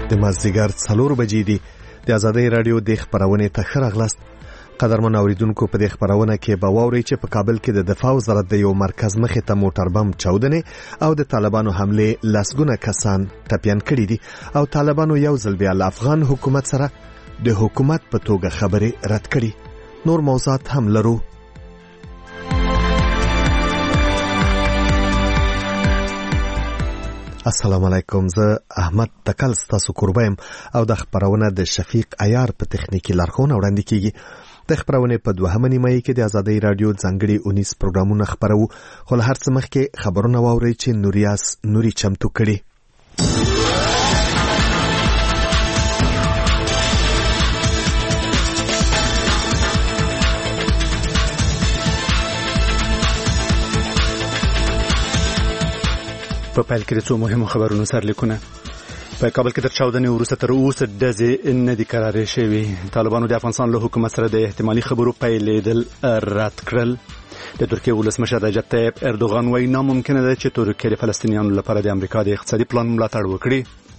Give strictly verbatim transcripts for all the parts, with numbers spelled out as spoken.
د مازدیګر څلور بجې دي. د آزادۍ رادیو د خبرونې ته ښه راغلاست. قدرمن اوریدونکو، په دې خبرونه کې به واورئ چې په کابل کې د دفاع وزارت د یو مرکز مخې ته موټر بم چاودنې او د طالبانو حمله لسګونه کسان ټپیان کړي دي او طالبانو یو ځل بیا له افغان حکومت سره د حکومت په توګه خبرې رد کړي. نور موضوعات هم لرو. السلام علیکم، زه احمد تکل ستاسو کوربایم او د خبرونه د شفیق عیار په تخنیکی لارښوونه وړاندې کیږي. د خبرونه په دوهمه نیمه کې د آزادۍ رادیو ځانګړي اونیس پروګرامونه خبرو، خو له هر څه مخکې خبرونه واورئ چې نوریاس نوري چمتو کړي. په پیل کې د څو مهمو خبرونو سرلیکونه. په کابل کې تر چاودنې وروسته تر اوسه ډزې نه دي قرارې شوې. طالبانو د افغانستان له حکومت سره د احتمالي خبرو پیلېدل رد کړل. د ترکیې ولسمشر رجب طیب اردوغان وایي ناممکنه ده چې ترکیه د فلسطینیانو لپاره د امریکا د اقتصادي پلان ملاتړ وکړي.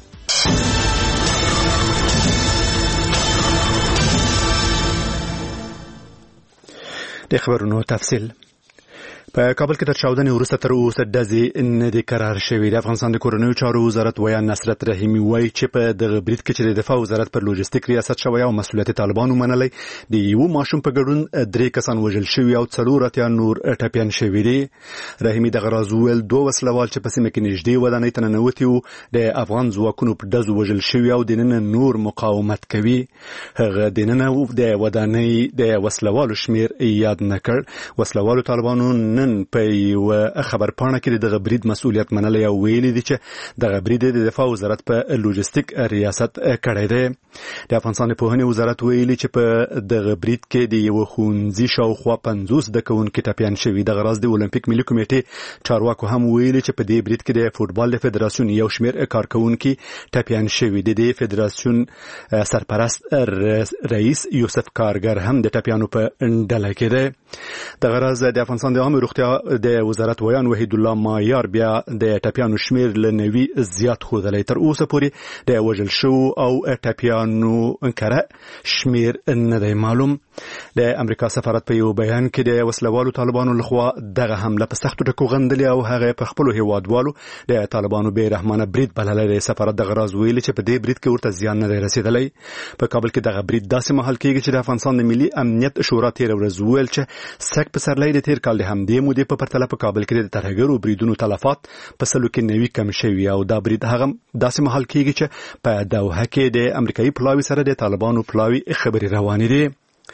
د خبرونو تفصیل. په کابل کې تر چاودنې وروسته تر اوسه ډزې نه دي قرار شوې. د افغانستان د کورنیو چارو وزارت ویان نصرت رحیمي وایي چې په دغه برید کې چې د دفاع وزارت پر لوجستیک ریاست شوی او مسؤلیت طالبانو منلی، د یو ماشوم په ګډون درې کسان وژل شوي او څلور اتیا نور ټپیان شوي دي. رحیمي دغه راز وویل دوه وسلوال چې په سیمه کې نږدې ودانۍ ته ننوتي وو د افغان ځواکونو په ډزو وژل شوي او دننه نور مقاومت کوي. هغه دننه د ودانۍ د وسلوالو شمیر یاد نه کړ. وسلوالو طالبانو نن په و خبر پاڼه کې دغه برید مسؤلیت منلی او ویلي دي چې دغه برید د دفاع وزارت په لوجستیک ریاست کړی دی. د افغانستان پوهنې وزارت ویلي چې په دغه برید کې د یو ښوونځي شاوخوا پنځوس زده کوونکي ټپیان شوي. دغه راز د اولمپیک ملي کمیټې چارواکو هم ویلي چې په دې برید کې د فوټبال د فدراسیون یو شمېر کارکوونکي ټپیان شوي. د دې فدراسیون سرپرست رئیس یوسف کارګر هم د ټپیانو په ډله کې دی. دغه راز د افغانستان د عامه روغتیا د وزارت ویان وحید الله مایار بیا د ټپیانو شمیر له نوي زیات ښودلی. تر اوسه پورې د وژل شوو او ټپیانو کره شمیر نه دی معلوم. د امریکا سفارت په یو بیان کې د وسلوالو طالبانو لخوا دغه حمله په سختو ټکو غندلې او هغه په خپلو هیوادوالو د طالبانو بې رحمانه برید بللی. سفارت دغه راز ویلي چې په دې برید کې ورته زیان نه دی رسېدلی. په کابل کې دغه برید داسې مهال کېږي چې د افغانستان د ملي امنیت شورا تېره ورځ وویل چې سږ پسرلی د تېر کال د همدې مودې په پرتله په کابل کې د ترهګرو بریدونو تلفات په سلو کې نوي کم شوي او دا برید هغه داسې مهال کېږي چې په دوحه کې د امریکایي پلاوي سره د طالبانو پلاوي خبرې روانې دي.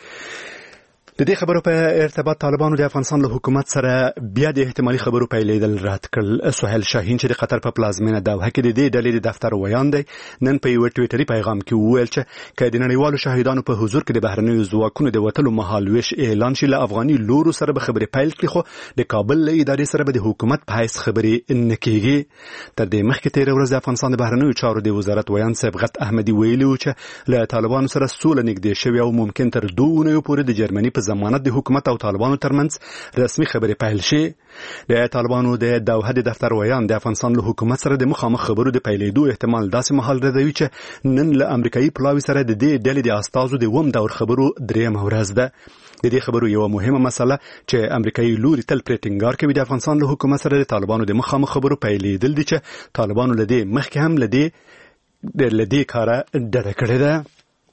د دې خبرو په ارتباط طالبانو د افغانستان له حکومت سره بیا د احتمالي خبرو پیلېدل رد کړل. سهیل شاهین چې د قطر په پلازمینه دوحه کې د دې ډلې د دفتر ویان دی نن په یو ټویټري پیغام کې وویل چې که د نړیوالو شاهدانو په حضور کې د بهرنیو ځواکونو د وتلو مهال ویش اعلان شي له افغاني لورو سره به خبرې پیل کړي، خو د کابل له ادارې سره به د حکومت په حیث خبرې نه کېږي. تر دې مخکې تېره ورځ د افغانستان د بهرنیو چارو د وزارت ویان صبغت احمدي ویلي و چې له طالبانو سره سوله نږدې شوې او ممکن تر دوه اونیو پورې د جرمني په ضمانت د حکومت او طالبانو ترمنځ رسمي خبرې پیل شي. د طالبانو د دوحه د دفتر ویان د افغانستان له حکومت سره د مخامخ خبرو د پیلېدو احتمال داسې مهال ردوي چې نن له امریکایي پلاوي سره د دې ډلې د استازو د اووم دور خبرو درېیمه ورځ ده. د دې خبرو یو مهمه مسله چې امریکایي لوري تل پرې ټینګار کوي د افغانستان له حکومت سره د طالبانو د مخامخ خبرو پیلېدل دي چې طالبانو له دې مخکې هم له دې له دې کاره ډډه کړې ده.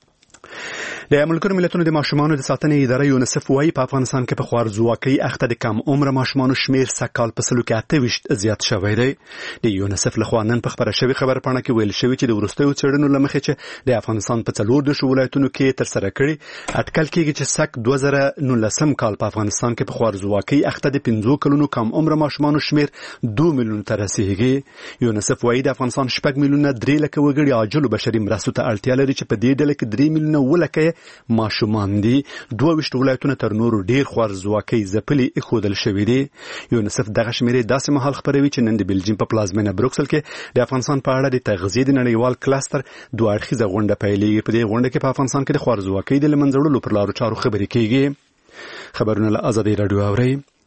د ملګرو ملتونو د ماشومانو د ساتنې اداره یونیسف وایي په افغانستان کې په خوارځواکۍ اخته د کم عمره ماشومانو شمیر سږکال په سلو کې اته ویشت زیات شوی دی. د یونیسف لخوا نن په خبره شوې خبرپاڼه کې ویل شوي چې د وروستیو څېړنو له مخې چې د افغانستان په څلور دېرشو ولایتونو کې ترسره کړي اټکل کېږي چې سږ دوه زره نولسم کال په افغانستان کې په خوارځواکۍ اخته د پنځو کلونو کم عمره ماشومانو شمیر دوه میلیونو ته رسیږي. یونیسف وایي د افغانستان شپږ میلیونه درې لکه وګړي عاجلو بشري مرستو ته اړتیا لري چې په دې ډله کې درې میلیونه اووه لکه ماشومان دي. دوه ویشت ولایتونه تر نورو ډیر خوارځواکۍ ځپلي ایښودل شوي دي. یونیسف دغه شمیرې داسې مهال خپروي چې نن د بلجیم په پلازمینه بروکسل کې د افغانستان په اړه د تغذیې د نړیوال کلستر دوه اړخیزه غونډه پیلېږي. په دې غونډه کې په افغانستان کې د خوارځواکۍ د له منځه وړلو پر لارو چارو خبرې کېږي. خبرونه له آزادۍ راډیو اورئ.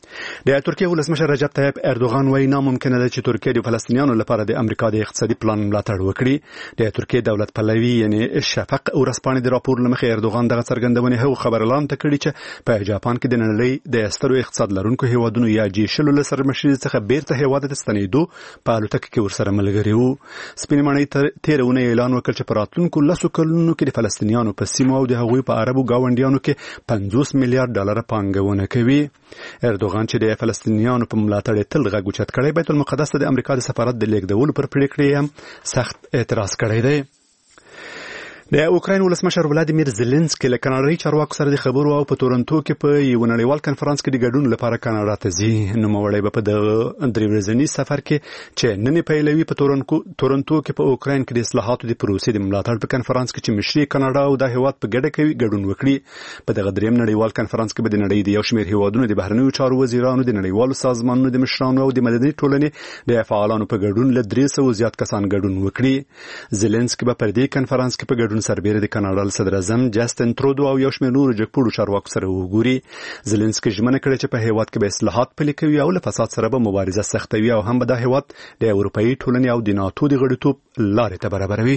د ترکیه ولسمشر رجب طیب اردوغان وایي ناممکنه ده چې ترکیه د فلسطینیانو لپاره د امریکا د اقتصادي پلان ملاتړ وکړي. د ترکیه دولت پلوي یعنی شفق ورځپاڼې د راپور لمخې اردوغان دغه څرګندونې هغه خبر اعلان کړی چې په جاپان کې د نړۍ د سترو اقتصاد لرونکو هیوادونو یا جی شلو له سرمشرۍ څخه بیرته هیواد ته ستنېدو په الوتکه کې ورسره ملګري وو. سپینې ماڼۍ تېرونه اعلان وکړ چې په راتلونکو لسو کلونو کې د فلسطینیانو په سیمو او د هغوی په عربو ګاونډیانو کې پنځوس میلیارډ ډالر پانګونه کوي. اردوغان چې د فلسطینیانو په ملاتړ تل غږ اوچت کړی، بیت المقدس ته د امریکا د سفارت د لیږدولو پر پریکړې هم سخت اعتراض کړی دی. د اوکراین ولسمشر ولادیمیر زيلنسکي له کاناډایي چارواکو سره د خبرو او په تورنټو کې په یو نړیوال کنفرانس کې د ګډون لپاره کاناډا ته ځي. نوموړی به په د درې ورځني سفر کې چې نن پیلوي په تورنټو کې په اوکراین کې د اصلاحاتو د پروسې د ملاتړ په کنفرانس کې چې مشري کاناډا او د هیواد په ګډه کوي ګډون وکړي. په دغه دریم نړیوال کنفرانس کې به د نړۍ د یو شمېر هیوادونو د بهرنیو چارو وزیرانو، د نړیوالو سازمانونو د مشرانو او د مدني ټولنې د فعالانو په ګډون له درې سوو زیات کسان ګډون وکړي. زيلنسکي به پر دې کنفرانس کې په ګډون سربېره د کاناډا صدر اعظم جاستن ترودو او یو شمېر نورو جګپوړو چارواکو سره وګوري. زيلنسکي ژمنه کړې چې په هیواد کې به اصلاحات پلي کوي او له فساد سره به مبارزه سختوي او هم به د هیواد د اروپאי ټولنې او د ناتو د غړیتوب لارې ته برابروي.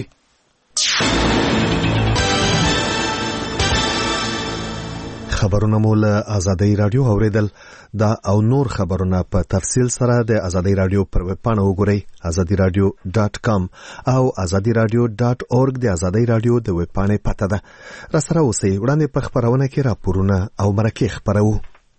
خبرونه مو له آزادۍ رادیو اوریدل. دا او نور خبرونه په تفصیل سره د آزادۍ رادیو پر ویب پاڼه وګورئ آزادي رادیو ډاټ کام او آزادي رادیو ډاټ اورګ د آزادۍ رادیو د ویب پاڼې پته ده. را سره اوسئ. وړاندې په خبرونه کې راپورونه او مرکې خبرو.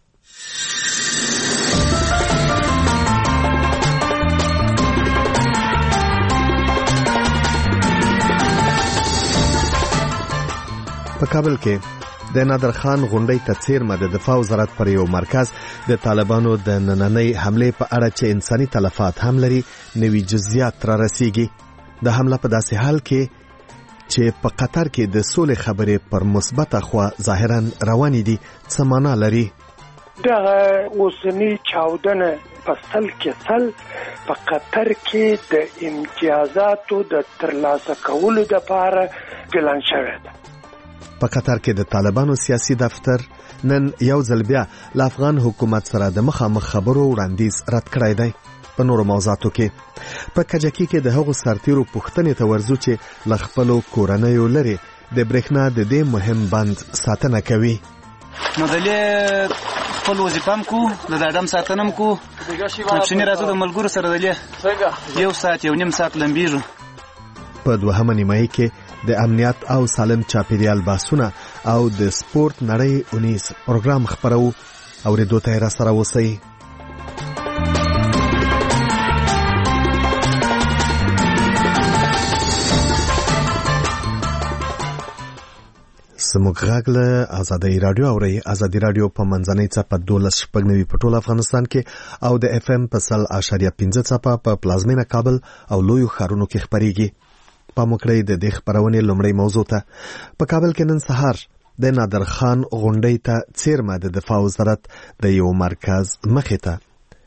په کابل کې د نادر خان غونډۍ ته څیرمه د دفاع وزارت پر یو مرکز د طالبانو د نننۍ حملې په اړه چې انساني تلفات هم لري نوي جزئیات را رسیږي. د حمله په داسې حال کې چې په قطر کې د سولې خبرې پر مثبته خوا ظاهرا روانې دي څه معنا لري؟ دغه اوسنی چاودنه په سل کې سل په قطر کې د امتیازاتو د ترلاسه کولو لپاره پلان شوی دی. په قطر کې د طالبانو سیاسي دفتر نن یو ځل بیا له افغان حکومت سره د مخامخ خبرو وړاندیز رد کړی دی. په نورو موضوعاتو کې په کجکي کې د هغو سرتیرو پوښتنې ته ورځو چې له خپلو کورنیو لرې د برېښنا د دې مهم بند ساتنه کوي. نو دلې خپل وظیفه هم کو د ادم ساتنه هم کو شنې راځو د ملګرو سره دلې یو ساعت یو نیم ساعت لمبیږو. په دوهمه نیمایي کې د امنیت او سالم چاپیریال بحثونه او د سپورت نړۍ اونیز پروګرام خبرو او ریډیو ته را سره اوسئ. سموږ غږ له آزادۍ رادیو اورئ. آزادۍ رادیو په منځنۍ څپه دولس شپږ نوي په ټول افغانستان کې او د اف ام په سل اشاریه پنځه څپه په پلازمینه کابل او لویو ښارونو کې خپریږي. پام وکړئ د دې خبرونې لومړۍ موضوع ته. په کابل کې نن سهار د نادر خان غونډۍ ته څیرمه د دفاع وزارت د یو مرکز مخې ته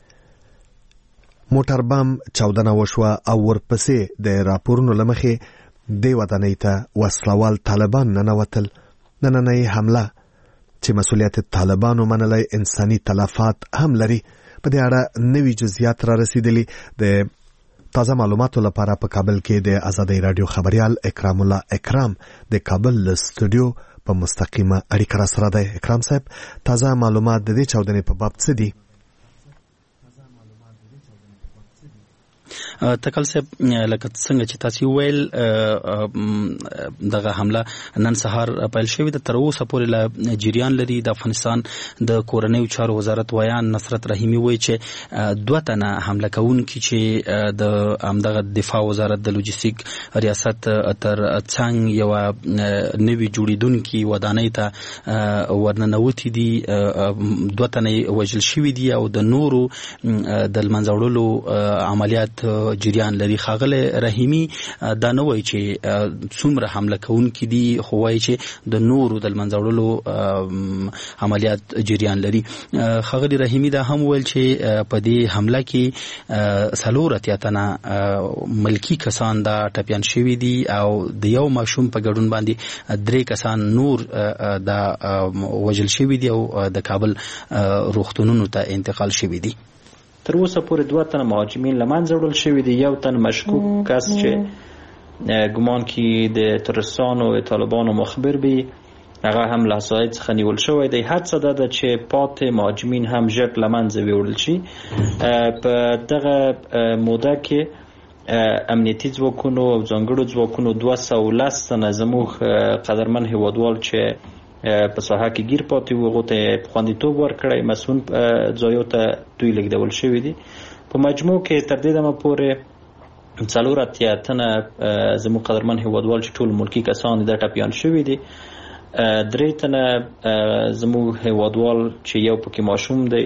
موټر بم چاودنه وشوه او ورپسې د راپورونو له مخې دې ودانۍ ته وسلوال طالبان ننوتل. نننۍ حمله چې مسؤلیت طالبانو منلی انساني تلفات هم لري. په دې اړه نوي جزئیات را رسیدلي. د تازه معلوماتو لپاره په کابل کې د آزادۍ رادیو خبريال اکرام الله اکرام د کابل استودیو په مستقیمه اړیکه را سره دی. اکرام صاحب، تازه معلومات د دې چاودنې په باب څه دي؟ تکل صاحب لکه څنګه چې تاسو ویل دغه حمله نن سهار پیل شوې ده. تر اوسه پورې له جریان لري. د افغانستان د کورنیو چارو وزارت ویان نصرت رحیمی وایي چې دوه تنه حمله کوونکي چې د همدغه دفاع وزارت د لوجستیک ریاست تر څنګ یو نوي جوړیدونکي ودانۍ ته ورننوتي دي. دوه تنه وژل شوي دي او د نورو د منځ وړلو عملیات مسؤلیت جریان لري. خاغله رحیمی دا نه وایي چې څومره حمله کوونکي دي، خو وایي چې د نورو د منځوړلو عملیات جریان لري. خاغله رحیمی دا هم ویل چې په دې حمله کې څلور اتیا تنه ملکی کسان دا ټپیان شوي دي او د یو ماشوم په ګډون باندې درې کسان نور دا وجل شوي دي او د کابل روغتونونو ته انتقال شوي دي. تر اوسه پورې دوه تنه مهاجمین له منځه وړل شوي دي. یو تن مشکوک کس چې ګمان کې د ترورستانو او طالبانو مخبر وي هغه هم له سایت څخه نیول شوی دی. هڅه ده ده چې پاتې مهاجمین هم ژر له منځه ویوړل شي. په دغه موده کې امنیتي ځواکونو او ځانګړو ځواکونو دوه سوه لس تنه زموږ قدرمن هیوادوال چې په ساحه کې گیر پاتې وو هغو ته خوندیتوب ورکړی، مسؤل ځایو ته دوی لیږدول شوي دي. په مجموع کې تر دې دمه پورې څلور اتیا تنه زموږ قدرمن هیوادوال چې ټول ملکي کسان دا ټپیان شوي دي. درې تنه زموږ هیوادوال چې یو پکې ماشوم دی.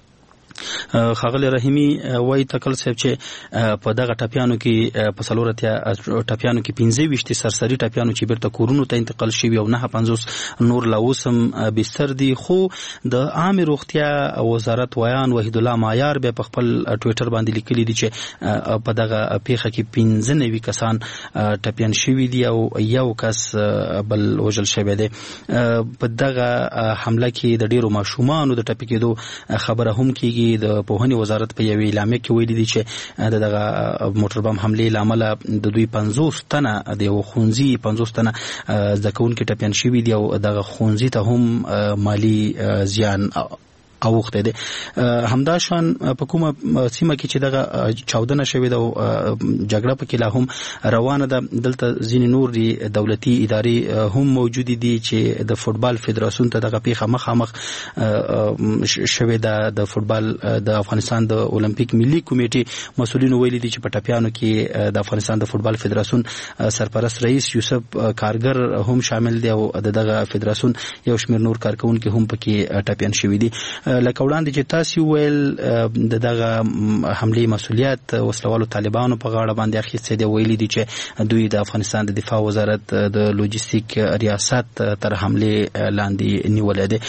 خاغله رحیمی وای تکل صاحب چې په دغه ټپیانو کې په څلور اتیا ټپیانو کې پنځه ویشت سرسري ټپیانو چې بیرته کورونو ته انتقال شوي او نه پنځوس نور لا اوس هم بستر دي. خو د عامه روغتیا وزارت ویان وحید الله معیار به په خپل ټویټر باندې لیکلي دي چې په دغه پیښه کې پنځه نوي کسان ټپیان شوي دي او یو کس بل وژل شوی دی. په دغه حمله کې د ډیرو ماشومانو د ټپي کېدو خبره هم کیږي. د پوهنې وزارت په یوې اعلامیه کې ویلي دي چې د دغه موټر بم حملې له امله د دوی پنځوس تنه د یو ښوونځي پنځوس تنه زده کوونکي ټپیان شوي دي او دغه ښوونځي ته هم مالي زیان اوخته دي. همدا شان په کومه سیمه کې چې دغه چاودنه شوې ده او جګړه پکې لا هم روانه ده، دلته ځینې نور دي دولتي ادارې هم موجود دي چې د فوتبال فدراسیون ته دغه پیښه مخامخ شوې ده. د فوتبال د افغانستان د اولمپیک ملي کمیټې مسؤلینو ویلي دي چې په ټپیانو کې د افغانستان د فوتبال فدراسیون سرپرست رئیس یوسف کارګر هم شامل دی او دغه فدراسیون یو شمېر نور کارکونکي هم پکې ټپیان شوي دي. لکه وړاندې چې تاسو ویل د دغه حملې مسؤلیت وسلوالو طالبانو په غاړه باندې اخیستی دی. ویلي دي چې دوی د افغانستان د دفاع وزارت د لوجستیک ریاست تر حملې لاندې نیولې دي.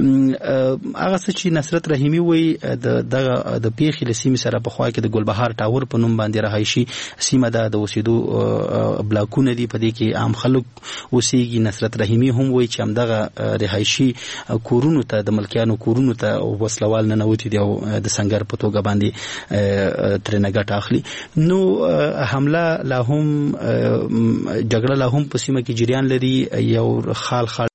هغه څه چې نصرت رحیمی وایي د دغه د پیښې له سیمې سره په خوا کې د ګلبهار ټاور په نوم باندې رهایشي سیمه ده، د اوسېدو بلاکونه دي، په دې کې عام خلک اوسېږي. نصرت رحیمی هم وایي چې همدغه رهایشي کورونو ته د ملکیانو کورونو ته وسلوال ننوتي دي او د سنگر په توګه باندې ترې ګټه اخلي. نو حمله لا هم جګړه لا هم په سیمه کې جریان لري. یو خال خال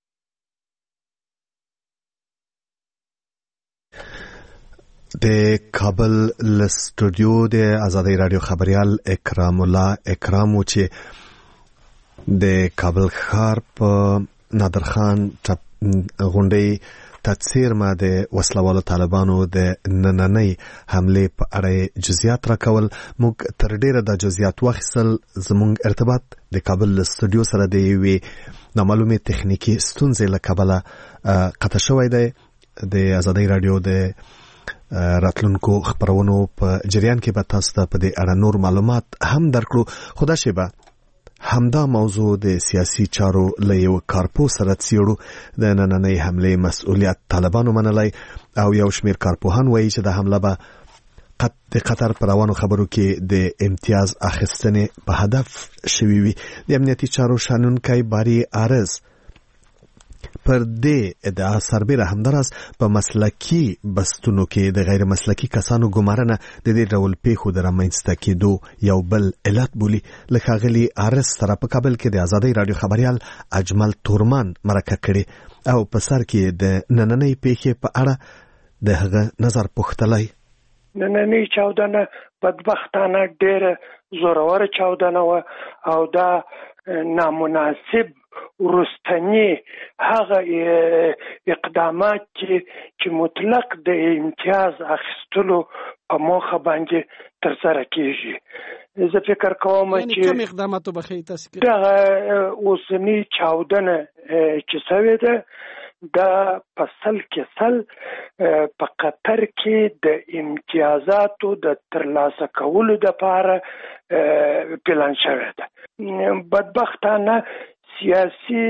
د کابل ل سټوډیو د آزادۍ رادیو خبريال اکرام الله اکرام و چې د کابل ښار په نادرخان غونډې تفسیر ما د وسلوالو طالبانو د نننۍ حمله په اړه جزئیات راکول. موږ تر ډیره د جزئیات واخیستل. زموږ ارتباط د کابل استودیو سره د یوې نامعلومه تخنیکی ستونزې له کبله قطع شوی دی. د آزادۍ رادیو د راتلونکو خبرونو په جریان کې به تاسو ته په دې اړه نور معلومات هم درکړو. خدا شي همدا موضوع د سیاسي چارو له یو کارپو سره څیړو. د نننۍ حملې مسؤلیت طالبانو منلی او یو شمېر کارپوهان وایي چې د حمله به د قطر په روانو خبرو کې د امتیاز اخیستنې په هدف شوي وي. د امنیتي چارو شانونکی باری عارض پر دې ادعا سربیره همداراز په مسلکي بستونو کې د غیر مسلکي کسانو ګمارنه د دې ډول پیښو د رامنځته کېدو یو بل علت بولي. له ښاغلي عارض سره په کابل کې د آزادۍ رادیو خبريال اجمل تورمان مرکه کړې او په سر کې د نننۍ پیښې په اړه د هغه نظر پوښتلی. نننۍ چاودنه بدبختانه ډېره زوروره چاودنه وه او دا نامناسب ورستنی هغه اقدامات چې مطلق د امتیاز اخیستلو په موخه باندې ترسره کیږي. زه فکر کوم چې کوم اقداماتو به خې تاسو دا اوسنی چاودنه چې سوي ده دا په سل کې سل په قطر کې د امتیازاتو د ترلاسه کولو دپاره پلان شوی ده. بدبختانه سیاسي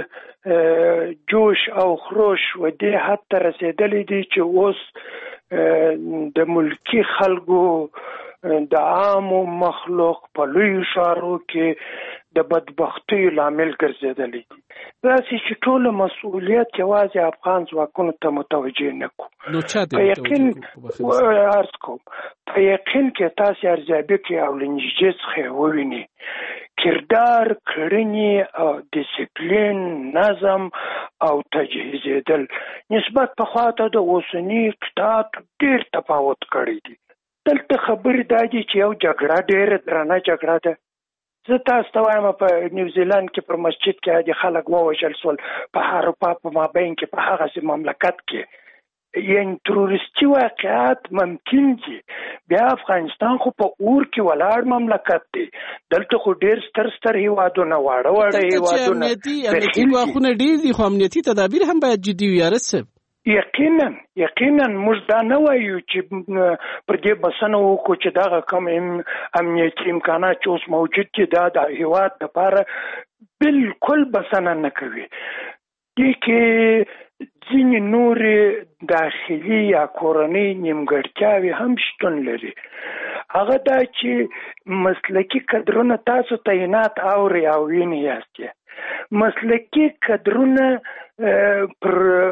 جوش او خروش و دې حد ته رسېدلی دی چې اوس د ملکي خلکو د عامو مخلوق په لویو ښارو کې د بدبختیو لامل ګرځېدلی دي. داسې چې ټول مسؤلیت یوازې افغان ځواکونو ته متوجه نه کړو. په یقین عرض کوم په یقین کې تاسې ارزیابي کوي او له نږدې څخه ووینئ کردار، کړنې او ډیسپلین، نظم او تجهیزېدل نسبت پخوا ته د اوسني اقتدار ډېر تفاوت کړی دی. دلته خبرې دا دي چې یو جګړه ډېره درنه جګړه ده. زه تاسو ته وایم په نیوزیلند کې پر مسجد کې د خلک ووژل شول په اروپا په مابین کې په هغسې مملکت کې یعنې تروریستي واقعات ممکن دي. بیا افغانستان خو په اور کې ولاړ مملکت دی. دلته خو ډېر ستر ستر هیوادونه واړه واړه هیوادونه امنیتي ګواښونه ډېر دي خو امنیتي تدابیر هم باید جدي وي. یاره صاحب یقینا یقینا موږ دا نه وایو چې پر دې بسنه وکړو چې دغه کوم امنیتي امکانات چې اوس موجود دي دا د هیواد دپاره بالکل بسنه نه کوي. دې کې ځینې نورې داخلي یا کورنۍ نیمګړتیاوې هم شتون لري. هغه دا چې مسلکي کدرونه تاسو تعینات اورئ او وینئ یاست. مسلکي کدرونه پر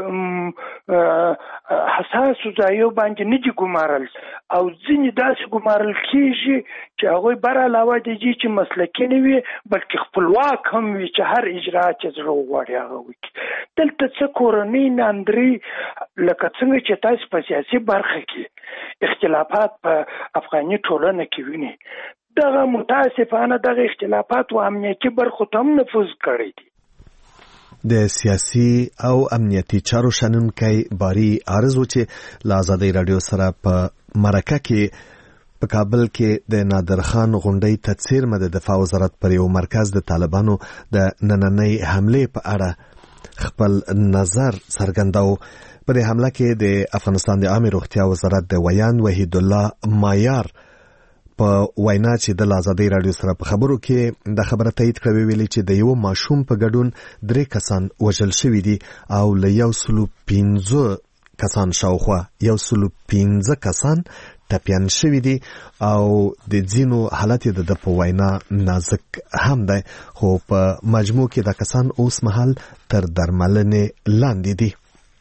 حساسو ځایو باندې نه دي ګمارل او ځینې داسې ګمارل کېږي چې هغوی بر علاوه د دې چې مسلکي نه وي بلکې خپلواک هم وي چې هر اجراات چې زړه وغواړي هغه وکړي. دلته څه کورنۍ ناندري لکه څنګه چې تاسو په سیاسي برخه کې اختلافات په افغاني ټولنه کې وینئ دغه متاسفانه دغه اختلافات و امنیتي برخو ته هم نفوذ کړی دی. د سیاسي او امنیتي چارو شنونکی باری عارض و چې له ازادۍ راډیو سره په مرکه کې په کابل کې د نادر خان غونډۍ ته څیرمه د دفاع وزارت پر یو مرکز د طالبانو د نننۍ حملې په اړه خپل نظر څرګنداوه. په دې حمله کې د افغانستان د عامه روغتیا وزارت د ویان وحید الله مایار په وینا چې د ازادۍ راډیو سره په خبرو کې د خبره تایید کړې ویلي چې د یو ماشوم په ګډون درې کسان وژل شوي دي او له یو سلو پنځه کسان شاوخوا یو سلو پنځه کسان ټپیان شوي دي او د ځینو حالت د د په وینا نازک هم دی خو په مجموع کې د کسان اوس مهال تر درملنې لاندې دي.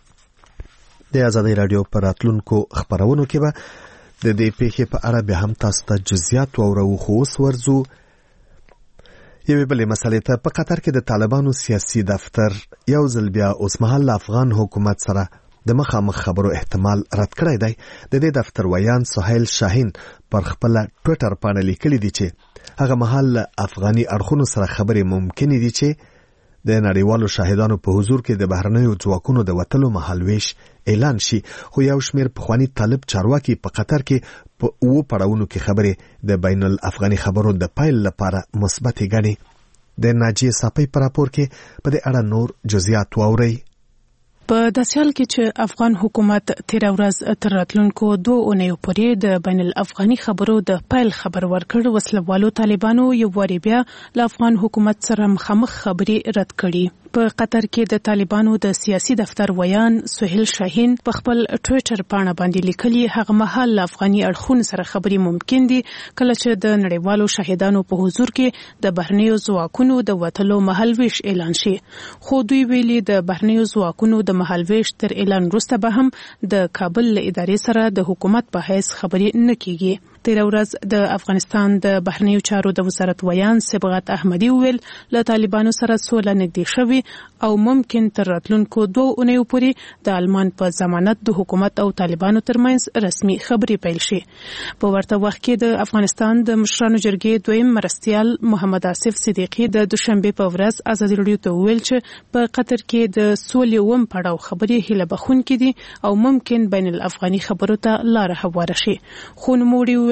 د ازادۍ راډیو په راتلونکو خپرونو کې به د دې پیښې په اړه به هم تاسو ته جزئیات واورو. خو اوس ورځو یوې بلې مسلې ته. په قطر کې د طالبانو سیاسي دفتر یو ځل بیا اوسمهال افغان حکومت سره د مخامخ خبرو احتمال رد کړی دی. د دې دفتر ویان سهیل شاهین پر خپل ټویټر باندې لیکلي دي چې هغه مهال افغاني اړخونو سره خبرې ممکن دي چې د نړیوالو شاهدانو په حضور کې د بهرنیو ځواکونو د وتلو مهالویش اعلان شي. خو یو شمیر پخوانی طالب چارواکي په قطر کې په اوو پړاوونو کې خبرې د بین الافغاني خبرو د پایل لپاره مثبت ګڼي. د ناجیه صافی پر راپور کې په دې اړه نور جزئیات واورئ. په داسې حال کې چې افغان حکومت تیر ورځ تر راتلونکو دوه اونیو پورې د بین الافغاني خبرو د پایل خبر ورکړ، وسلوالو طالبانو یو واری بیا له افغان حکومت سره مخامخ خبرې رد کړي. په قطر کې د طالبانو د سیاسي دفتر ویان سهیل شاهین په خپل ټویټر پاڼه باندې لیکلي هغه مهال افغاني اړخونو سره خبرې ممکن دي کله چې د نړیوالو شاهدانو په حضور کې د بهرنیو ځواکونو د وتلو مهالویش اعلان شي. خو دوی ویلي د بهرنیو ځواکونو د مهالویش تر اعلان وروسته به هم د کابل له ادارې سره د حکومت په حیث خبرې نه کیږي. تیر ورځ د افغانستان د بهرنیو چارو د وزارت ویان صبغت احمدي ویل له طالبانو سره سوله نږدې شوې او ممکن تر راتلونکو دوه اونیو پورې د آلمان په ضمانت د حکومت او طالبانو ترمنځ رسمي خبرې پیل شي. په ورته وخت کې د افغانستان د مشرانو جرګې دویم مرستیال محمد آصف صدیقي د دوشنبه په ورځ ازادي راډیو ته ویل چې په قطر کې د سولې وم پړاو خبرې هیله بخونکې دي او ممکن بین الافغاني خبرو ته لار هواره شي. خو نوموړي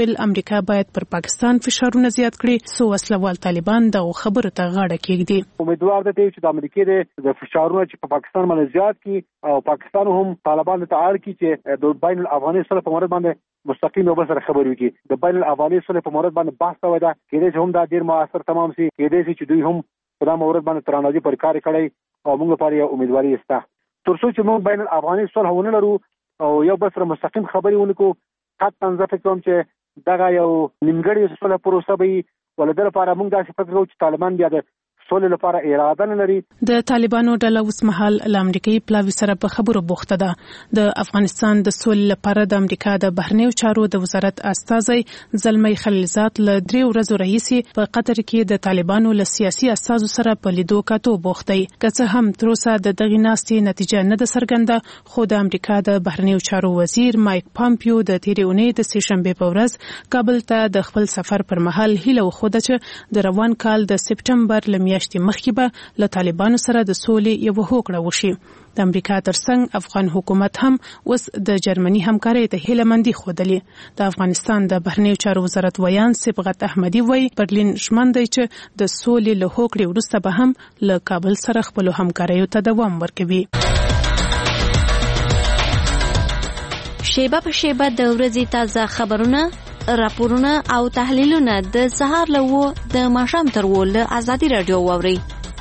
ویل امریکا باید پر پاکستان فشارونه زیات کړي سو وسلوال طالبان د خبرو ته غاړه کېږدي. امیدوار ده چې د امریکا د فشارونو چې په پاکستان باندې زیات کړي او پاکستان هم طالبان ته اړ کړي چې د بین الافغاني صلح په مورد باندې مستقیم یو بل سره خبرې وکړي. د بین الافغاني صلح په مورد باندې بحث ودا کېدای چې هم دا ډیر موثر تمام شي، کېدای چې دوی هم په دا مورد باندې ترانازي پر کار کړی او موږ لپاره یو امیدواري شته. تر څو چې موږ بین الافغاني صلح ونه لرو او یو بل سره مستقیم خبرې ونکړو، حتی زه فکر کوم چې دغه یو نیمګړی صلح پروسه به ولدل لپاره موږ داسې فکر کوو چې طالبان بیا د سولې لپاره اراده نه لري. د طالبانو ډله اوس مهال له امریکایي پلاوي سره په خبرو بوخته ده. د افغانستان د سولې لپاره د امریکا د بهرنیو چارو د وزارت استازی زلمی خلیلزاد له درې ورځو راهیسې په قطر کې د طالبانو له سیاسي استازو سره په لیدو کاتو بوخته. که څه هم تر اوسه د دغې ناستې نتیجه نه ده څرګنده، خو د امریکا د بهرنیو چارو وزیر مایک پامپیو د تېرې اونۍ د سې شنبې په ورځ کابل ته د خپل سفر پر مهال هیله وښوده چې د روان کال د سپټمبر له میاشتې مخکې به له طالبانو سره د سولې یوه هوکړه وشي. د امریکا ترڅنګ افغان حکومت هم اوس د جرمني همکارۍ ته هیله مندي ښودلې. د افغانستان د بهرنیو چارو وزارت ویان صبغت احمدي وایي برلین ژمن دی چې د سولې له هوکړې وروسته به هم له کابل سره خپلو همکاریو ته دوام ورکوي. شیبه په شیبه د ورځې تازه خبرونه، راپورونه او تحلیلونه د سهار له و د ماښام تر و له ازادي رادیو واورئ.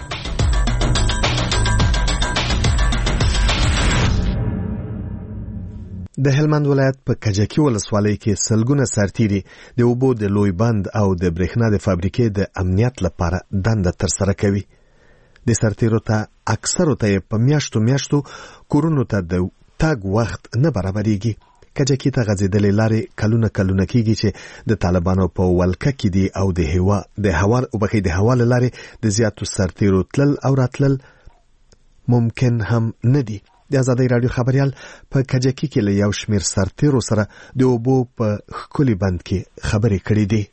د هلمند ولایت په کجکی ولسوالۍ کې سلګونه سرتیري د اوبو د لوی بند او د برېښنا د فابریکې د امنیت لپاره دنده ترسره کوي. د سرتیرو ته اکثرو ته په میاشتو میاشتو کورونو ته د تګ وخت نه برابرېږي. کجکی ته غځېدلې لارې کلونه کلونه کېږي چې د طالبانو په ولکه کې دي او د هوا د هوا او بخې د هوا لارې د زیاتو سرتیرو تلل او راتلل ممکن هم نه دي. د آزادۍ رادیو خبريال په کجکی کې له یو شمېر سرتیرو سره د اوبو په ښکلي بند کې خبرې کړې دي.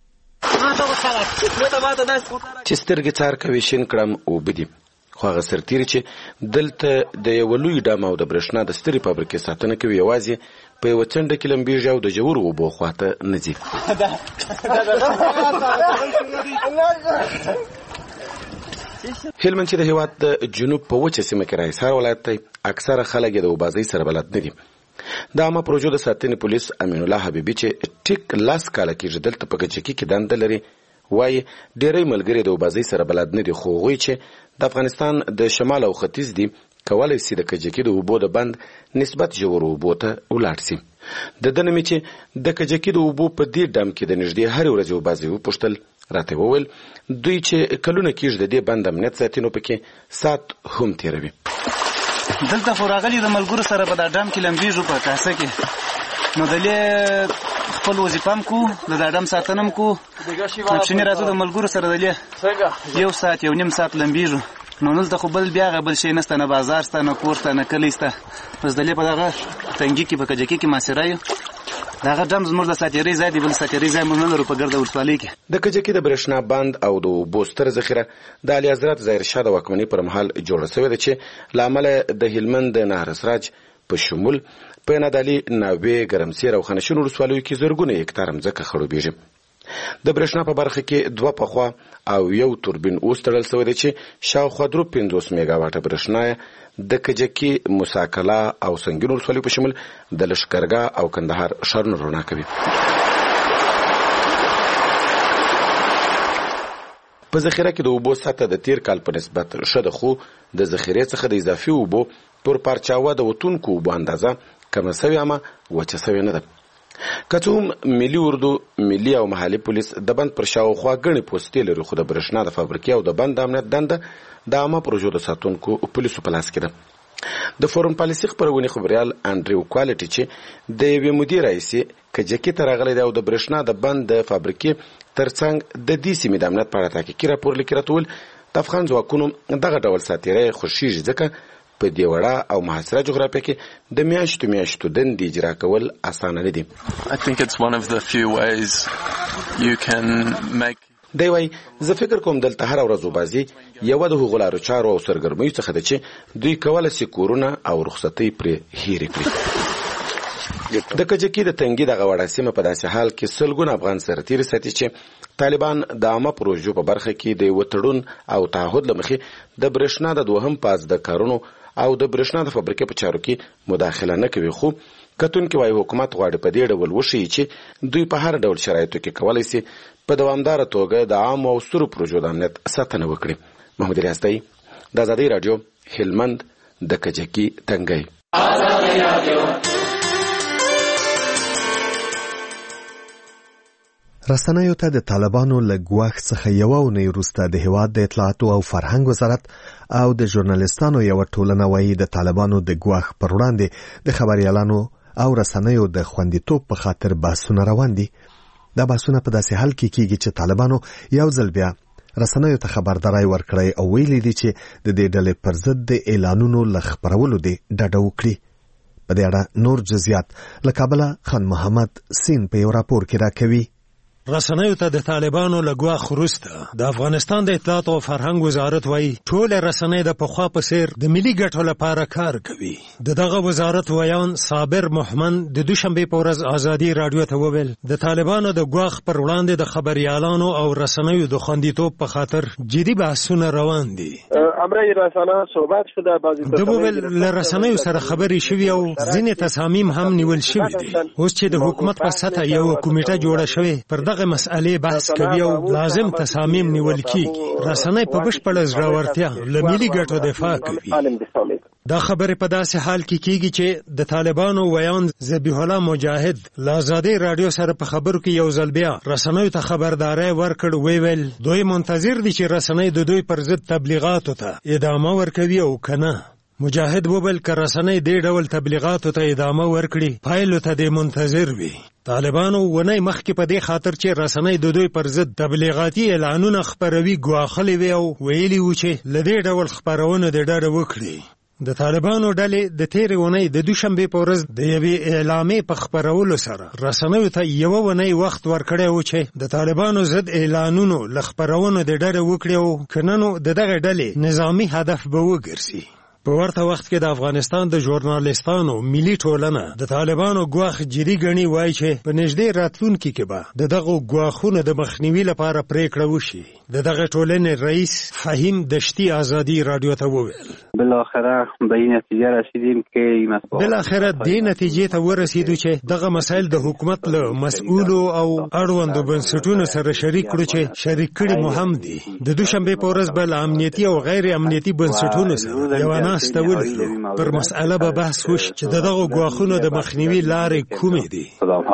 چې سترګې څار کوي شین کړم اوبه دي، خو هغه سرتیري چې دلته د یو لوی ډام او د برېښنا د سترې فابریکې ساتنه کوي یوازې په یوه څنډه کې لمبېږي او د ژورو اوبو خواته نه ځي. هلمند چې د هېواد د جنوب په وچه سیمه کې راحصار ولایت دی، اکثره خلک یې د اوبازۍ سره بلد نه دي. د عامه پروژو د ساتنې پولیس امین الله حبیبي چې ټیک لاس کاله کېږي دلته په کجکي کې دنده لري، وایي ډېری ملګري د اوبازۍ سره بلد نه دي، خو هغوی چې د افغانستان د شمال او ختیځ دي کولی سي د کجکي د اوبو د بند نسبت ژورو اوبو ته ولاړ سي. د ده نه مې چې د کجکي د اوبو په دې ډم کې د نږدې هرې ورځې اوبازۍ وپوښتل، راته وویل دوی چې کلونه کېږي د دې بند امنیت ساتي نو پکې سات هم تېروي. دلته خو راغلي د ملګرو سره په دا ډم کې لمبېږو په کاسه کې، نو دلې خپل وظیفه هم کوو، د دا ډم ساتنه هم کوو. نقشینې راځو د ملګرو سره دلې یو ساعت یو نیم ساعت لمبېږو. نو دلته خو بل بیا هغه بل شی نسته، نه بازار شته، نه کور شته، نه کلی شته. بس دلې په دغه تنګي کې په کجکي کې محاصره یو. دغه ډم زموږ د ساتېرۍ ځای دی، بل ساتېرۍ ځای موږ نه لرو په ګرده ولسوالۍ کې. د کجکي د برېښنا بند او د اوبو ستره ذخیره د علي حضرت ظاهرشاه د واکمنۍ پر مهال جوړه شوې ده چې له امله د هلمند د نهرسراج په شمول په نادعلي، ناوې، ګرمسیر او خانشین ولسوالیو کې زرګونه هکتاره مځکه خړوبېږي. د برېښنا په برخه کې دوه پخوا او یو توربین اوس تړل شوی دی چې شاوخوا درې پنځوس میګا واټه برېښنا د کجکي، موسی او سنګین ولسوالیو په شمول د لښکرګاه او کندهار ښارونه رڼا کوي. په ذخیره کې د اوبو سطحه د تیر کال په نسبت ښه ده، خو د ذخیرې څخه د اضافي اوبو پر پارچاوه د وتونکو اوبو اندازه کمه سوې اما وچه سوې نه ده. که څه هم ملي اردو، ملي او محلي پولیس د بند پر شاوخوا ګڼې پوستې لري، خو د برېښنا د فابریکې او د بند د امنیت دنده د عامه پروژو د ساتونکو پولیسو په لاس کې ده. د فورن پالیسي خپرونې خبریال انډریو کوالټي چې د یوې مودې راهیسې کجکي ته راغلی دی او د برېښنا د بند د فابریکې ترڅنګ د دې سیمې د امنیت په اړه تحقیقي راپور لیکي، راته وویل د افغان ځواکونو دغه ډول ساتېری خوښېږي ځکه په دې وړه او محاصره جغرافیه کې د میاشتو میاشتو دندې اجرا کول اسانه نه دي. دی وایي زه فکر کوم دلته هره ورځ اوبازي یوه د هغو لارو چارو او سرګرمیو څخه ده چې دوی کولی سي کورونه او رخصتۍ پرې هېرې کړي. د کجکي د تنګي د غوړه سیمه په داسې حال کې سلګون افغان سرتیر ساتي چې طالبان د عامه پروژو په برخه کې د وټړون او تعهد لمخې د برښنا د دوهم پاز د کارونو او د برښنا د فابریکې په چارو کې مداخله نه کوي. خو کتون کې وايي حکومت غواړي په دې ډول وشي چې دوی په هر ډول شرایطو کې کولای شي په دوامدار توګه د عام او سترو پروژو د امنیت ساتنه وکړي. محمد ریاستي د آزادۍ رادیو هلمند د کجکي تنګي. آزادۍ رادیو رسنیو ته د طالبانو له ګواښ څخه یوه اونۍ وروسته د هېواد د اطلاعاتو او فرهنګ وزارت او د ژورنالیستانو یوه ټولنه وایي د طالبانو د ګواښ پر وړاندې د خبریالانو او رسنیو د خوندیتوب په خاطر بحثونه روان دي. دا بحثونه په داسې حال کې کیږي چې طالبانو یو ځل بیا رسنیو ته خبرداري ورکړی او ویلي دي چې د دې ډلې پر ضد د اعلانونو له خپرولو دې ډډه وکړي. په دې اړه نور جزئیات له کابله خان محمد سین په یو راپور کې راکوي. رسنیو ته د طالبانو له ګواښ وروسته د افغانستان د اطلاعات او فرهنګ وزارت وایي ټول رسنۍ د پخوا په څیر د ملي ګټو لپاره کار کوي. د دغه وزارت ویان صابر محمد د دوشنبه په ورځ آزادي رادیو ته وویل د طالبانو د ګواښ پر وړاندې د خبريالانو او رسنیو د خوندیتوب په خاطر جدي بحثونه روان دي. امرای رسانه صحبت شده بعضی د وویل له رسنیو سره خبرې شوې او ځینې تصامیم هم نیول شوي دي. اوس چې د حکومت په سطح یو کمیټه جوړه شوې پر دغه مسئلې بحث کوي او لازم تصامیم نیول کیږي. رسنۍ په بشپړه زړورتیا له ملي ګټو دفاع کوي. دا خبره په داسې حال کې کیږي چې د طالبانو ویان ذبیح الله مجاهد له آزادۍ رادیو سره په خبرو کې یو ځل بیا رسنیو ته خبرداري ورکړ. ویل دوی منتظر دي چې رسنۍ د دوی پر ضد تبلیغاتو ته ادامه ورکوي او کنه. مجاهد وویل که رسنۍ دې ډول تبلیغاتو ته ادامه ورکړي پایلو ته دې منتظر وي. طالبانو ونی مخکې په دې خاطر چې رسنۍ د دوی پر ضد تبلیغاتي اعلانونه خپروي ګواښلي وي او ویلي و چې له دې ډول خپرونو د ډډه وکړي. د طالبانو ډلې د تیرې ونی د دوشنبې په ورځ د یوې اعلامیې په خپرولو سره رسنیو ته یوه ونی وخت ورکړی و چې د طالبانو ضد اعلانونو له خپرونو د ډډه وکړي او که نه نو د دغه ډلې نظامي هدف به وګرځي. په ورته وخت کې د افغانستان د ژورنالیستانو ملي ټولنه د طالبانو ګواښ جدي ګڼي. وایي چې په نږدې راتلونکي کې به د دغو ګواښونو د مخنیوي لپاره پریکړه وشي. د دغه ټولنې رئیس فهیم دشتي آزادي رادیو ته وویل بالاخره به این نتیجه رسیدیم که بالاخره دې نتیجې ته ورسېدو چې دغه مسایل د حکومت له مسؤلو او اړوندو بنسټونو سره شریک کړو چې شریک کړي مو هم دي. د دوشنبې په ورځ به له امنیتي او غیر امنیتي بنسټونو سره یوه ناسته ولرو. پر مسأله به بحث وشي چې دغه ګواښونو د مخنیوي لارې کومې دي.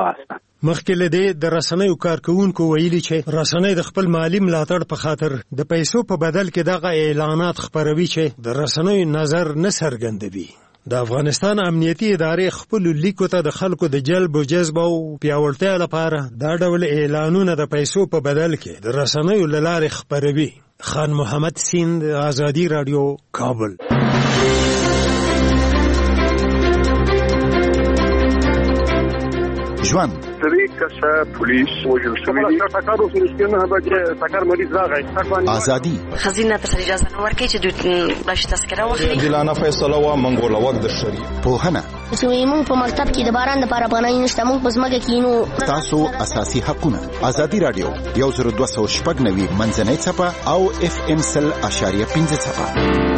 مخکې له دې د رسنیو کارکوونکو ویلي چې رسنۍ د خپل مالي ملاتړ په خاطر د پیسو په بدل کې دغه اعلانات خپروي چې د رسنیو نظر نه څرګندوي. د افغانستان امنیتي ادارې خپل لیکو ته د خلکو د جلب او جذب او پیاوړتیا لپاره دا ډول اعلانونه د پیسو په بدل کې د رسنیو له لارې خپروي. خان محمد سیند آزادی رادیو کابل. ژوند سری کسه پولیس وجل شوی تاکارو فلسطین هغه چې تاکار مریض راغی. آزادی خزینه ته اجازه نه ورکړي چې دوی باش تذکره واخلي. دلانه فیصله وا منګول وخت د شری پوهنه چې موږ په مکتب کې د باران د لپاره پناه نشته موږ په ځمکه کې نو تاسو اساسي حقونه. آزادی رادیو یو زر دوه سوه شپږ نوي منځنۍ څپه او اف ام سل اشاریه پنځه څپه.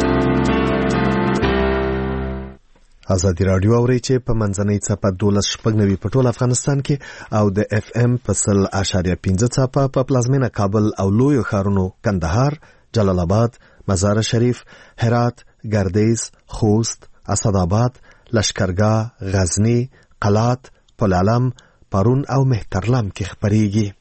آزادی رادیو اوري چې په منځنۍ څپه دولس شپږ نوي په ټول افغانستان کې او د اف ام په سل اشاریه پنځه څپه په پلازمینه کابل او لویو ښارونو کندهار، جلال آباد، مزار شریف، هرات، ګردیز، خوست، اسداباد، لشکرګاه، غزنی، قلات، پلعلم، پرون او مهترلم کې خبريږي.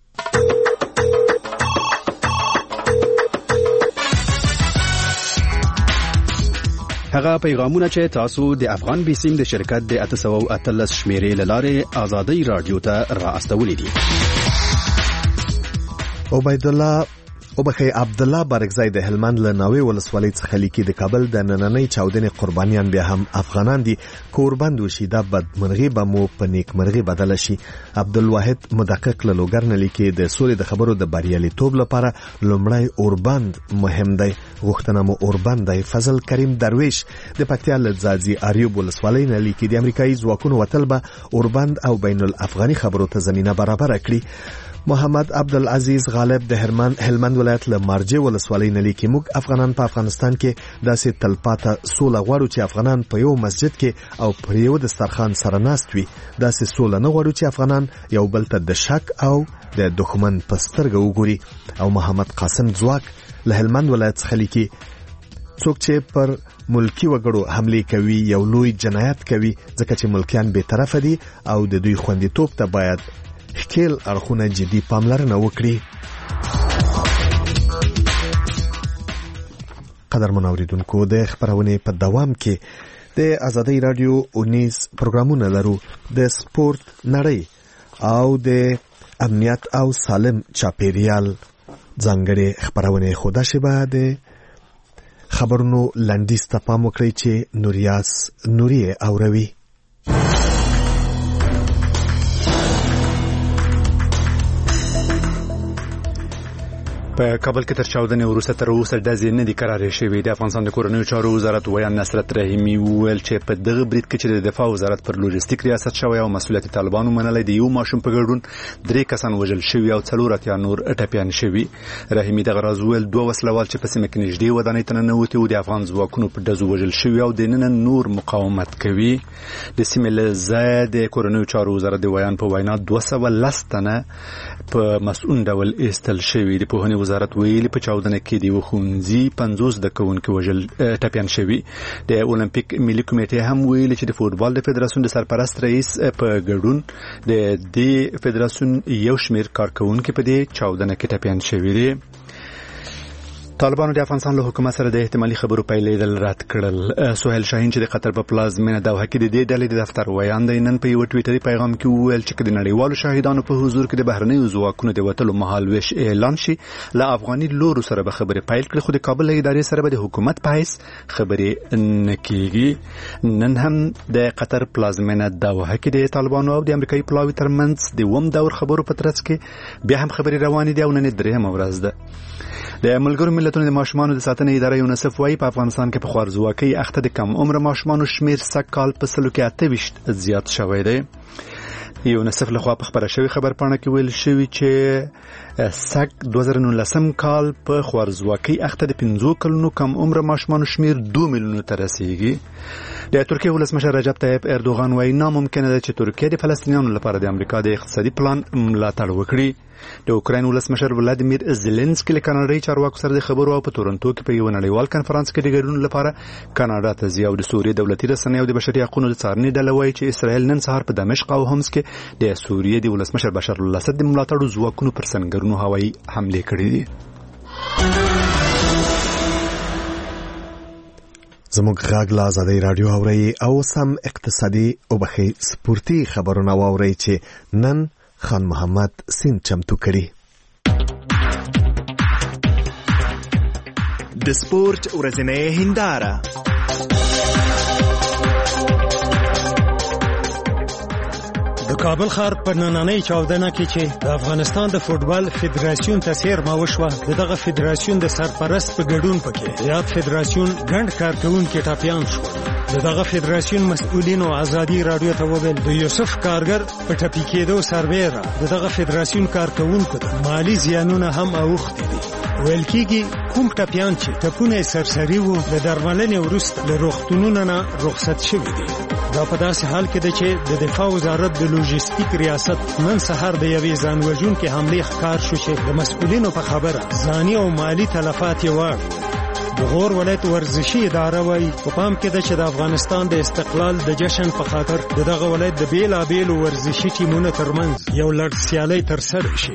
هغه پیغامونه چې تاسو د افغان بیسیم د شرکت د اته سوه او اتلس شمیرې له لارې آزادۍ رادیو ته را استولې دي. عبید الله او بخي عبد الله بارکزای د هلمند له ناوې ولسوالۍ څخه لیکي د کابل د نننۍ چاودنې قربانیان بیا هم افغانان دي قربان وشي دا بدمرغي به مو په نیکمرغي بدل شي. عبدالواحد مدقق له لوګر نه لیکي د سولې د خبرو د بریالیتوب لپاره لومړی اوربند مهم دی، غوښتنه مو اوربند دی. فضل کریم درویش د پکتیا له ځاځي اریوب ولسوالۍ نه لیکي د امریکایي ځواکونو وتل به اوربند او بین الافغاني خبرو ته زمينه برابر کړي. محمد عبدالعزیز غالب د هلمند ولایت له مارجه ولسوالۍ نه لیکي موږ افغانان په افغانستان کې داسې تلپاته سوله غواړو چې افغانان په یو مسجد کې او پر یو دسترخوان سره ناست وي. داسې سوله نه غواړو چې افغانان یو بل ته د شک او د دښمن په سترګه وګوري. او محمد قاسم ځواک له هلمند ولایت څخه لیکي څوک چې پر ملکی وګړو حمله کوي یو لوی جنایت کوي ځکه چې ملکیان به طرف دي او د دوی خوندیتوب ته باید ښکیل اړخونه جدي پاملرنه وکړي. قدرمن اوریدونکو د خبرونه په دوام کې د آزادۍ رادیو اونیس پروګرامونه لرو د سپورت نړۍ او د امنیت او سالم چاپیریال ځانګړي خبرونه خوده شبه د خبرونو لنډیز ته پام وکړئ چې نوریاس نوري اوروي. په کابل کې تر چاودنې وروسته تر اوسه ډزې نه دي قرارې شوې. د افغانستان د کورنیو چارو وزارت ویان نصرت رحیمي وویل چې په دغه برید کې چې د دفاع وزارت پر لوجستیک ریاست شوی او مسؤلیت طالبانو منلای دی یو ماشوم په ګډون درې کسان وژل شوي او څلور اتیا نور ټپیان شوي. رحیمي دغه راز وویل دوه وسلوال چې په سیمه کې نږدې ودانۍ ته ننوتي او د افغان ځواکونو په ډزو وژل شوي او د نن نور مقاومت کوي. د سیمې له ځایه د کورنیو چارو وزارت د ویان په وینا دوه سوه لس تنه په مسؤل ډول ایستل شوي. د پوهنې وزارت ویلي په چاودنه کې دی وخونځي پنځوس د کوونکو وژل ټپیان شوي. د اولمپیک ملي کمیټې هم ویلي چې د فوټبال د فدراسیون د سرپرست رئیس په ګډون د دې فدراسیون یو شمیر کارکونکو په دې چاودنه کې ټپیان شوي دي. طالبانو د افغانستان له حکومت سره د احتمالي خبرو پیلېدل رد کړل. سهیل شاهین چې د قطر په پلازمینه دوحه کې د دې ډلې د دفتر ویان دی نن په یو ټویټري پیغام کې وویل چې د نړیوالو شاهدانو په حضور کې د بهرنیو ځواکونو د وتلو مهال ویش اعلان شي له افغاني لورو سره به خبرې پیل کړي خو د کابل له ادارې سره به د حکومت په حیث خبرې نه کېږي. نن هم د قطر پلازمینه دوحه کې د طالبانو او د امریکایي پلاوي ترمنځ د اووم دور خبرو په ترڅ کې بیا هم خبرې روانې دي او نن درېیمه ورځ ده. د ملګرو ملتونو د ماشومانو د ساتنې اداره یونیسف وايي په افغانستان کې په خوارځواکۍ اخته د کم عمر ماشومانو شمیر سږ کال په سلو کې اته ویشت زیات شوی دی. یونیسف لخوا په خبره شوی خبر پاڼه کې ویل شوی چې سږ دوه زره نولسم کال په خوارځواکۍ اخته د پنځو کلونو کم عمر ماشومانو شمیر دوه میلیونو ته رسیږي. د ترکیه ولسمشر رجب طیب اردوغان وايي ناممکنه ده چې ترکیه د فلسطینیانو لپاره د امریکا د اقتصادي پلان ملاتړ وکړي. د اوکراین ولسمشر ولادیمیر زيلنسکي له کاناډایي چارواکو سره د خبرو او په تورنټو کې په یو نړیوال کنفرانس کې د ګډون لپاره کاناډا ته ځي او د سوریې دولتي رسنۍ او د بشري حقوقو د څارنې ډله وايي چې اسرائیل نن سهار په دمشق او حمص کې د سوریې د ولسمشر بشار الاسد د ملاتړو ځواکونو پر سنگرونو هوایي حمله کړې دي. زموږ غږ له آزادۍ رادیو اوري او سم اقتصادي او بخي سپورتي خبرونه واوري چې نن خان محمد سین چمتو کړي. د سپورت ورځنۍ هنداره د کابل ښار په نننۍ چاودنه کې چې د افغانستان د فوټبال فدراسیون تسهیر ما وشوه د دغه فدراسیون د سرپرست په ګډون پکې یاد فدراسیون ګڼ کارکونکي ټاپیان شو. د دغه فدراسیون مسؤلینو آزادي رادیو ته وویل د یوسف کارګر په ټپي کېدو سربېره د دغه فدراسیون کارکونکو ته مالی زیانونه هم اوښتي دي. ویل کېږي کوم ټپیان چې ټپونه سرسري وو د درملنې وروسته له روغتونونو نه رخصت شوي دي. دا په داسې حال کې ده چې د دفاع وزارت د لوجستیک ریاست نن سهار د یوې ځانوژونکې حملې ښکار شو چې د مسؤلینو په خبره ځاني او مالي تلفات یې واړول. د غور ولایت ورزشي اداره وايي په پام کې ده چې د افغانستان د استقلال د جشن په خاطر د دغه ولایت د بیلابیلو ورزشي ټیمونو ترمنځ یو لړ سیالۍ ترسره شي.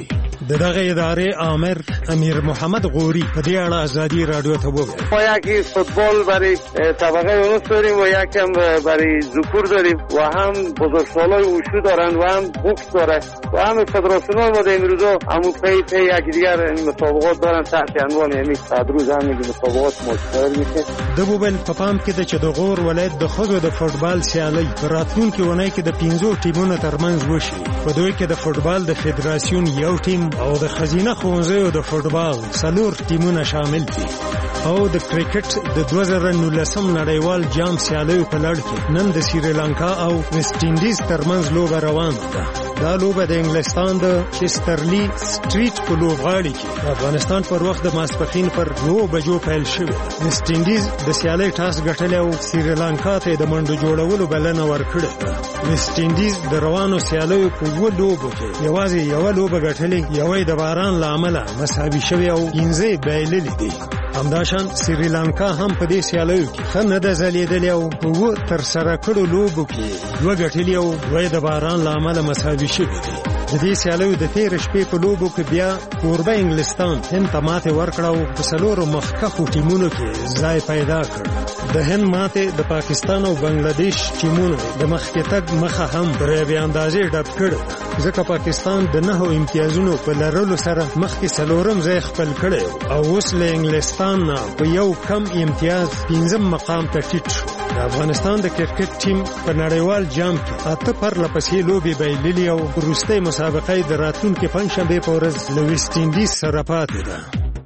د دغه ادارې آمر امیر محمد غوری په دې اړه ازادي رادیو ته وویل ما یکی فوتبال برای طبقه اونس داریم و یکم برای ذکور داریم و هم بزرگسالای وشو دارن و هم بوکس داره و هم فدراسیون ما امروزا همون پی پی یک دیگر مسابقات دارن تحت عنوان یعنی روز هم میگه مسابقات مشترک میشه. د بوبل په پام کې د چې د غور ولایت د خزو د فوتبال سیالي په راتلونکي ونې کې د پنځو ټیمونو ترمنځ وشي. په دوی کې د فوتبال د فدراسیون یو ټیم او د خزینه ښوونځیو د فوتبال څلور ټیمونه شامل دي. او د کرکټ د دوه زره نولسم نړیوال جام سیالیو په لړ کې نن د سریلانکا او ویسټ انډیز ترمنځ لوبه روانه ده. دا لوبه د انګلستان د چسترلی سټریټ په لوبغاړي کې د افغانستان پر وخت د ماسپښین پر نو بجو پیل شوه. ویسټ انډیز د سیالۍ ټاس ګټلی او سریلانکا ته د منډو جوړولو بلنه ورکړه. ویسټ انډیز د روانو سیالیو په اووه لوبو کې یوازې یوه لوبه ګټلې، یوه د باران له امله مساوي شوې او پنځه بایللې دي. همداشان سریلانکا هم په دې سیالیو کې ښه نه ده ځلېدلې او په اووه ترسره کړو لوبو کې دوه ګټلې او دوه د باران له امله مساوي شوې دي. د دې سیالیو د تېرې شپې په لوبو کې بیا کوربه انګلستان هند ته ماتې ورکړه او په څلورو مخکښو ټیمونو کې ځای پیدا کړ. د هند ماتې د پاکستان او بنگلادیش ټیمونو د مخکې تګ مخه هم پر یوې اندازې ډب کړې، ځکه پاکستان د نهو امتیازونو په لرلو سره مخکې څلورم ځای خپل کړی او اوس له انګلستان نه په یو کم امتیاز پنځم مقام ته ټیټ شو. د افغانستان د کرکټ ټیم په نړیوال جام کې اته پرله پسې لوبې بایللې او وروستۍ مسابقه د راتلونکي پنجشنبې په ورځ له ویسټ انډیز سره پاتې ده.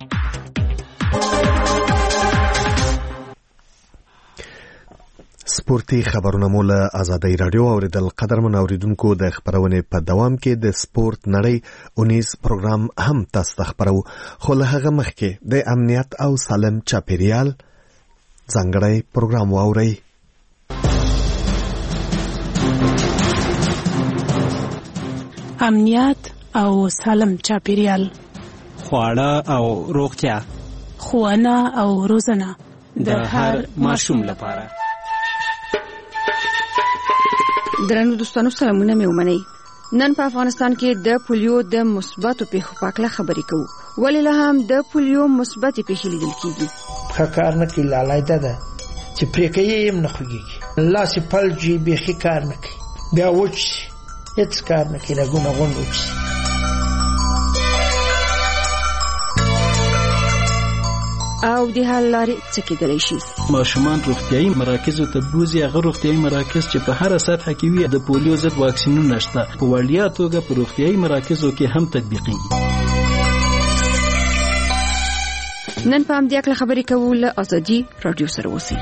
سپورتي خبرونه مو له آزادۍ رادیو اوریدل. قدرمن اوریدونکو د خبرونې په دوام کې د سپورت نړۍ اونیز پروګرام هم تاسو ته خبرو، خو له هغه مخکې د امنیت او سالم چاپیریال ځانګړی پروګرام واورئ. امنیت او سالم چاپیریال، خواړه او روغتیا، ښوونه او روزنه د هر ماشوم لپاره. درنو دوستانو سلامونه مې ومنئ. نن په افغانستان کې د پولیو د مثبتو پیښو په اړه خبرې کوو. ولې لا هم د پولیو مثبتې پیښې لیدل کیږي؟ ښه کار نه کوي، لالایده ده چې پرې کوي هم نه خوږېږي، لاس یې پلجي بیخي کار نه کوي، بیا وچ شي هېڅ کار نه کوي، رګونه غونډ وچ شي. او د حل لارې څه کېدلی شي؟ ماشومان روغتیایي مراکزو ته بوځي، هغه روغتیایي مراکز چې په هره سطحه کې وي. د پولیو ضد واکسینونه شته، په وړیا توګه په روغتیایي مراکزو کې هم تطبیقېږي. نن په همدې اړه خبرې کوو له ازادي رادیو سره. اوسئ.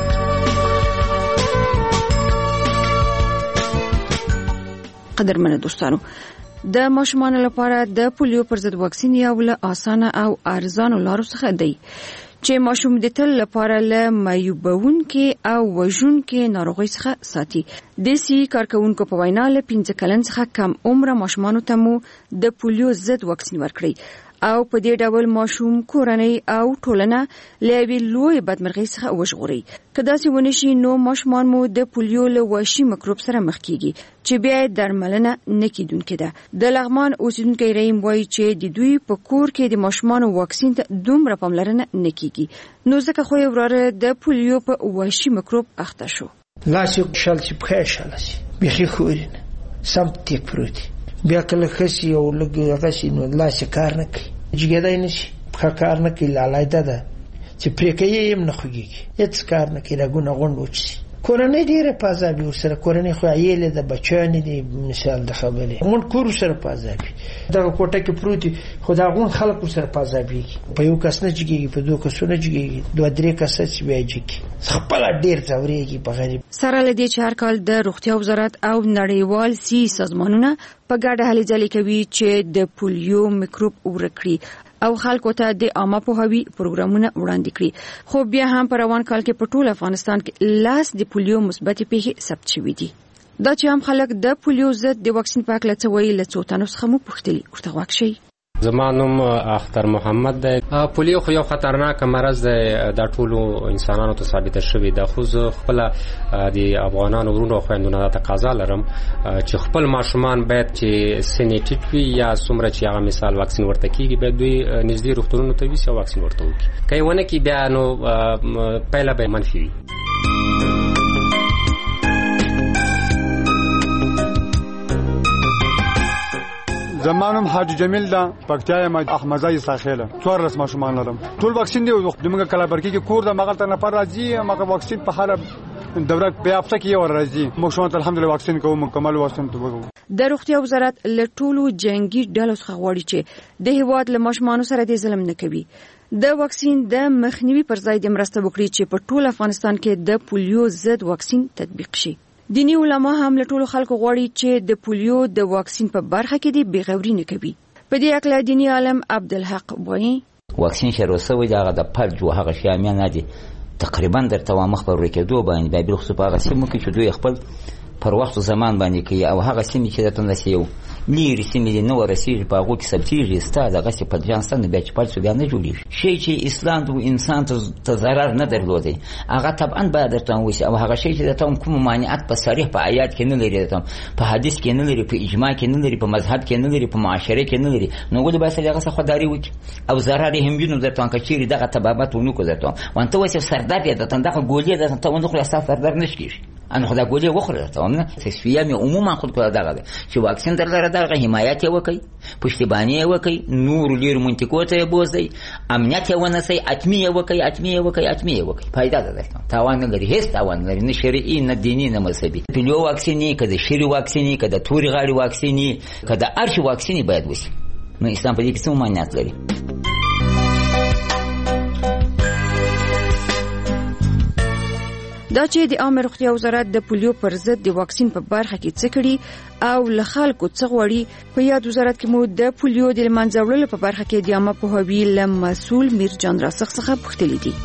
قدرمنو دوستانو، د ماشومانو لپاره د پولیو پر ضد واکسین یو له اسانه او ارزانه لارو څخه دی چې ماشوم د تل لپاره له معیوبونکو او وژونکو ناروغۍ څخه ساتي. د سي کارکونکو په وینا له پنځه کلن څخه کم عمره ماشومانو ته مو د پولیو ضد واکسین ورکړي او په دې ډول ماشوم کورنۍ او ټولنه له وی لوی بدمرغۍ څخه وژغوري. کله چې ونشي نو ماشومان مو د پولیو له وحشي مکروب سره مخ کیږي چې بیا درملنه نه کیدونکې ده. د لغمان اوسیدونکو رحیم وایي چې د دوی په کور کې د ماشومانو واکسین ته دومره پاملرنه نه کیږي، نو ځکه خو یې وراره د پولیو په وحشي مکروب اخته شو. لاس یې شل چې په شل شي بيخي خورین سم تیک پروتي، بیا کله خسي او لګي غسي نو لاس کار نه کوي، جګیدای نشي، په کار نه کوي، لالایده ده چې پرې کوي هم نه خوږي، هیڅ کار نه کوي، رګونه غونډ وچی. کورنۍ ډیره پازابي ورسره، کورنۍ خو عیاله د بچانې دی مثال د خبرې غون کور سره پازابي، دا کوټه کې پروتي خدا غون خلک سره پازابي، په یو کس نه جګي، په دوه کسونه جګي، دوه درې کس چې بیا جګي، خپل ډیر ځوريږي په غریب. سره لدی چې هر کال د روغتیا وزارت او نړیوال سي سازمانونه په ګډه هلې ځلې کوي چې د پولیو میکروب ورکړي او خلکو ته د عامه پوهاوي پروګرامونه وړاندې کړي. خو بیا هم په روان کال کې په ټول افغانستان کې لاس د پولیو مثبتې پیښې ثبت شوې دي. دا چې هم خلک د پولیو ضد د واکسین په اړه څه وایي، له څو تنو څخه مو پوښتلي، ورته غوږ شئ. زما نوم اختر محمد دی. پولیو خو یو خطرناک مرض دی، د ټولو انسانانو ته ثابت شوی د خو خپل د افغانانو ورونو خويندونو ته تقاضا لرم چې خپل ماشومان باید چې سینټیټ وي یا څومره چې هغه مثال واکسین ورته کیږي باید دوی نږدې روغتونونو ته وي او واکسین ورته وکړي. کای ونه کی بیا نو پهلا به منفي وي. زمانم حاج جمیل دا پکتیا ما احمدای ساخیله څوار رس ماشومان لرم. ټول واکسین دی دمګه کلابرکی کې کور د مغل ته نه پر راځي مګه واکسین په حاله دوره په هفته کې یو راځي. مخشوت الحمدلله واکسین کوم مکمل واکسین ته وګورم. د روغتیا وزارت له ټولو جنگي ډلو څخه غواړي چې د هیواد له ماشومانو سره د ظلم نه کوي. د واکسین د مخنیوي پر ځای د مرسته وکړي چې په ټول افغانستان کې د پولیو ضد واکسین تطبیق شي. دینی علما هم له ټولو خلکو غواړي چې د پولیو د واکسین په برخه کې د بیغوري نه کوي. په دې اړه دینی عالم عبدالحق وایي واکسین شروع شوی دا د پرج او هغه شامیان دي تقریبا درته مخ پر ورکېدو باندې د بیل خصوص هغه سیمو کې چې دوی خپل پر وخت زمان باندې کوي او هغه سیمې چې د تنده یو لیر سیمې نو ورسیږي په هغه کې سبتیږي ستاده غسه په ځانستان بیا چې پاتې بیا نه جوړي شي چې اسلام د انسان ته ضرر نه درلودي هغه طبعا باید درته وشي او هغه شي چې د تم کوم مانعات په صریح په آیات کې نه لري ته په حدیث کې نه لري په اجماع کې نه لري په مذهب کې نه لري په معاشره کې نه لري نو ګل به سره هغه خداري وکي او ضرر هم وینو درته کچيري دغه تبابات ونو کو درته وانت وسه سردار دې ته دغه ګولې ده ته ونو خو اساس سردار نشکیږي انا خدا ګولې وخوره ته نه تسویه مې عموما خود کو دغه چې واکسین درلره دغه حمایت وکي پښتیبانی وکي نور لیر منطقو ته بوزي امنیت ونسي اتمیه وکي اتمیه وکي اتمیه وکي فائدہ ده تاوان نه لري هیڅ تاوان لري نه شرعي نه دینی نه مذهبي. پلیو واکسینی کده شری واکسینی کده توري غاړي واکسینی کده ارشي واکسینی باید وشي. نو اسلام په دې کې څه مانعات لري؟ دا چې د عامه روغتیا وزارت د پولیو پر ضد د واکسین په برخه کې څه کړي او له خلکو څه غواړي په یاد وزارت کې مو د پولیو د منځه وړلو په برخه کې د عامه پوهاوي له مسؤل میرجان راسخ څخه پوښتلي دي.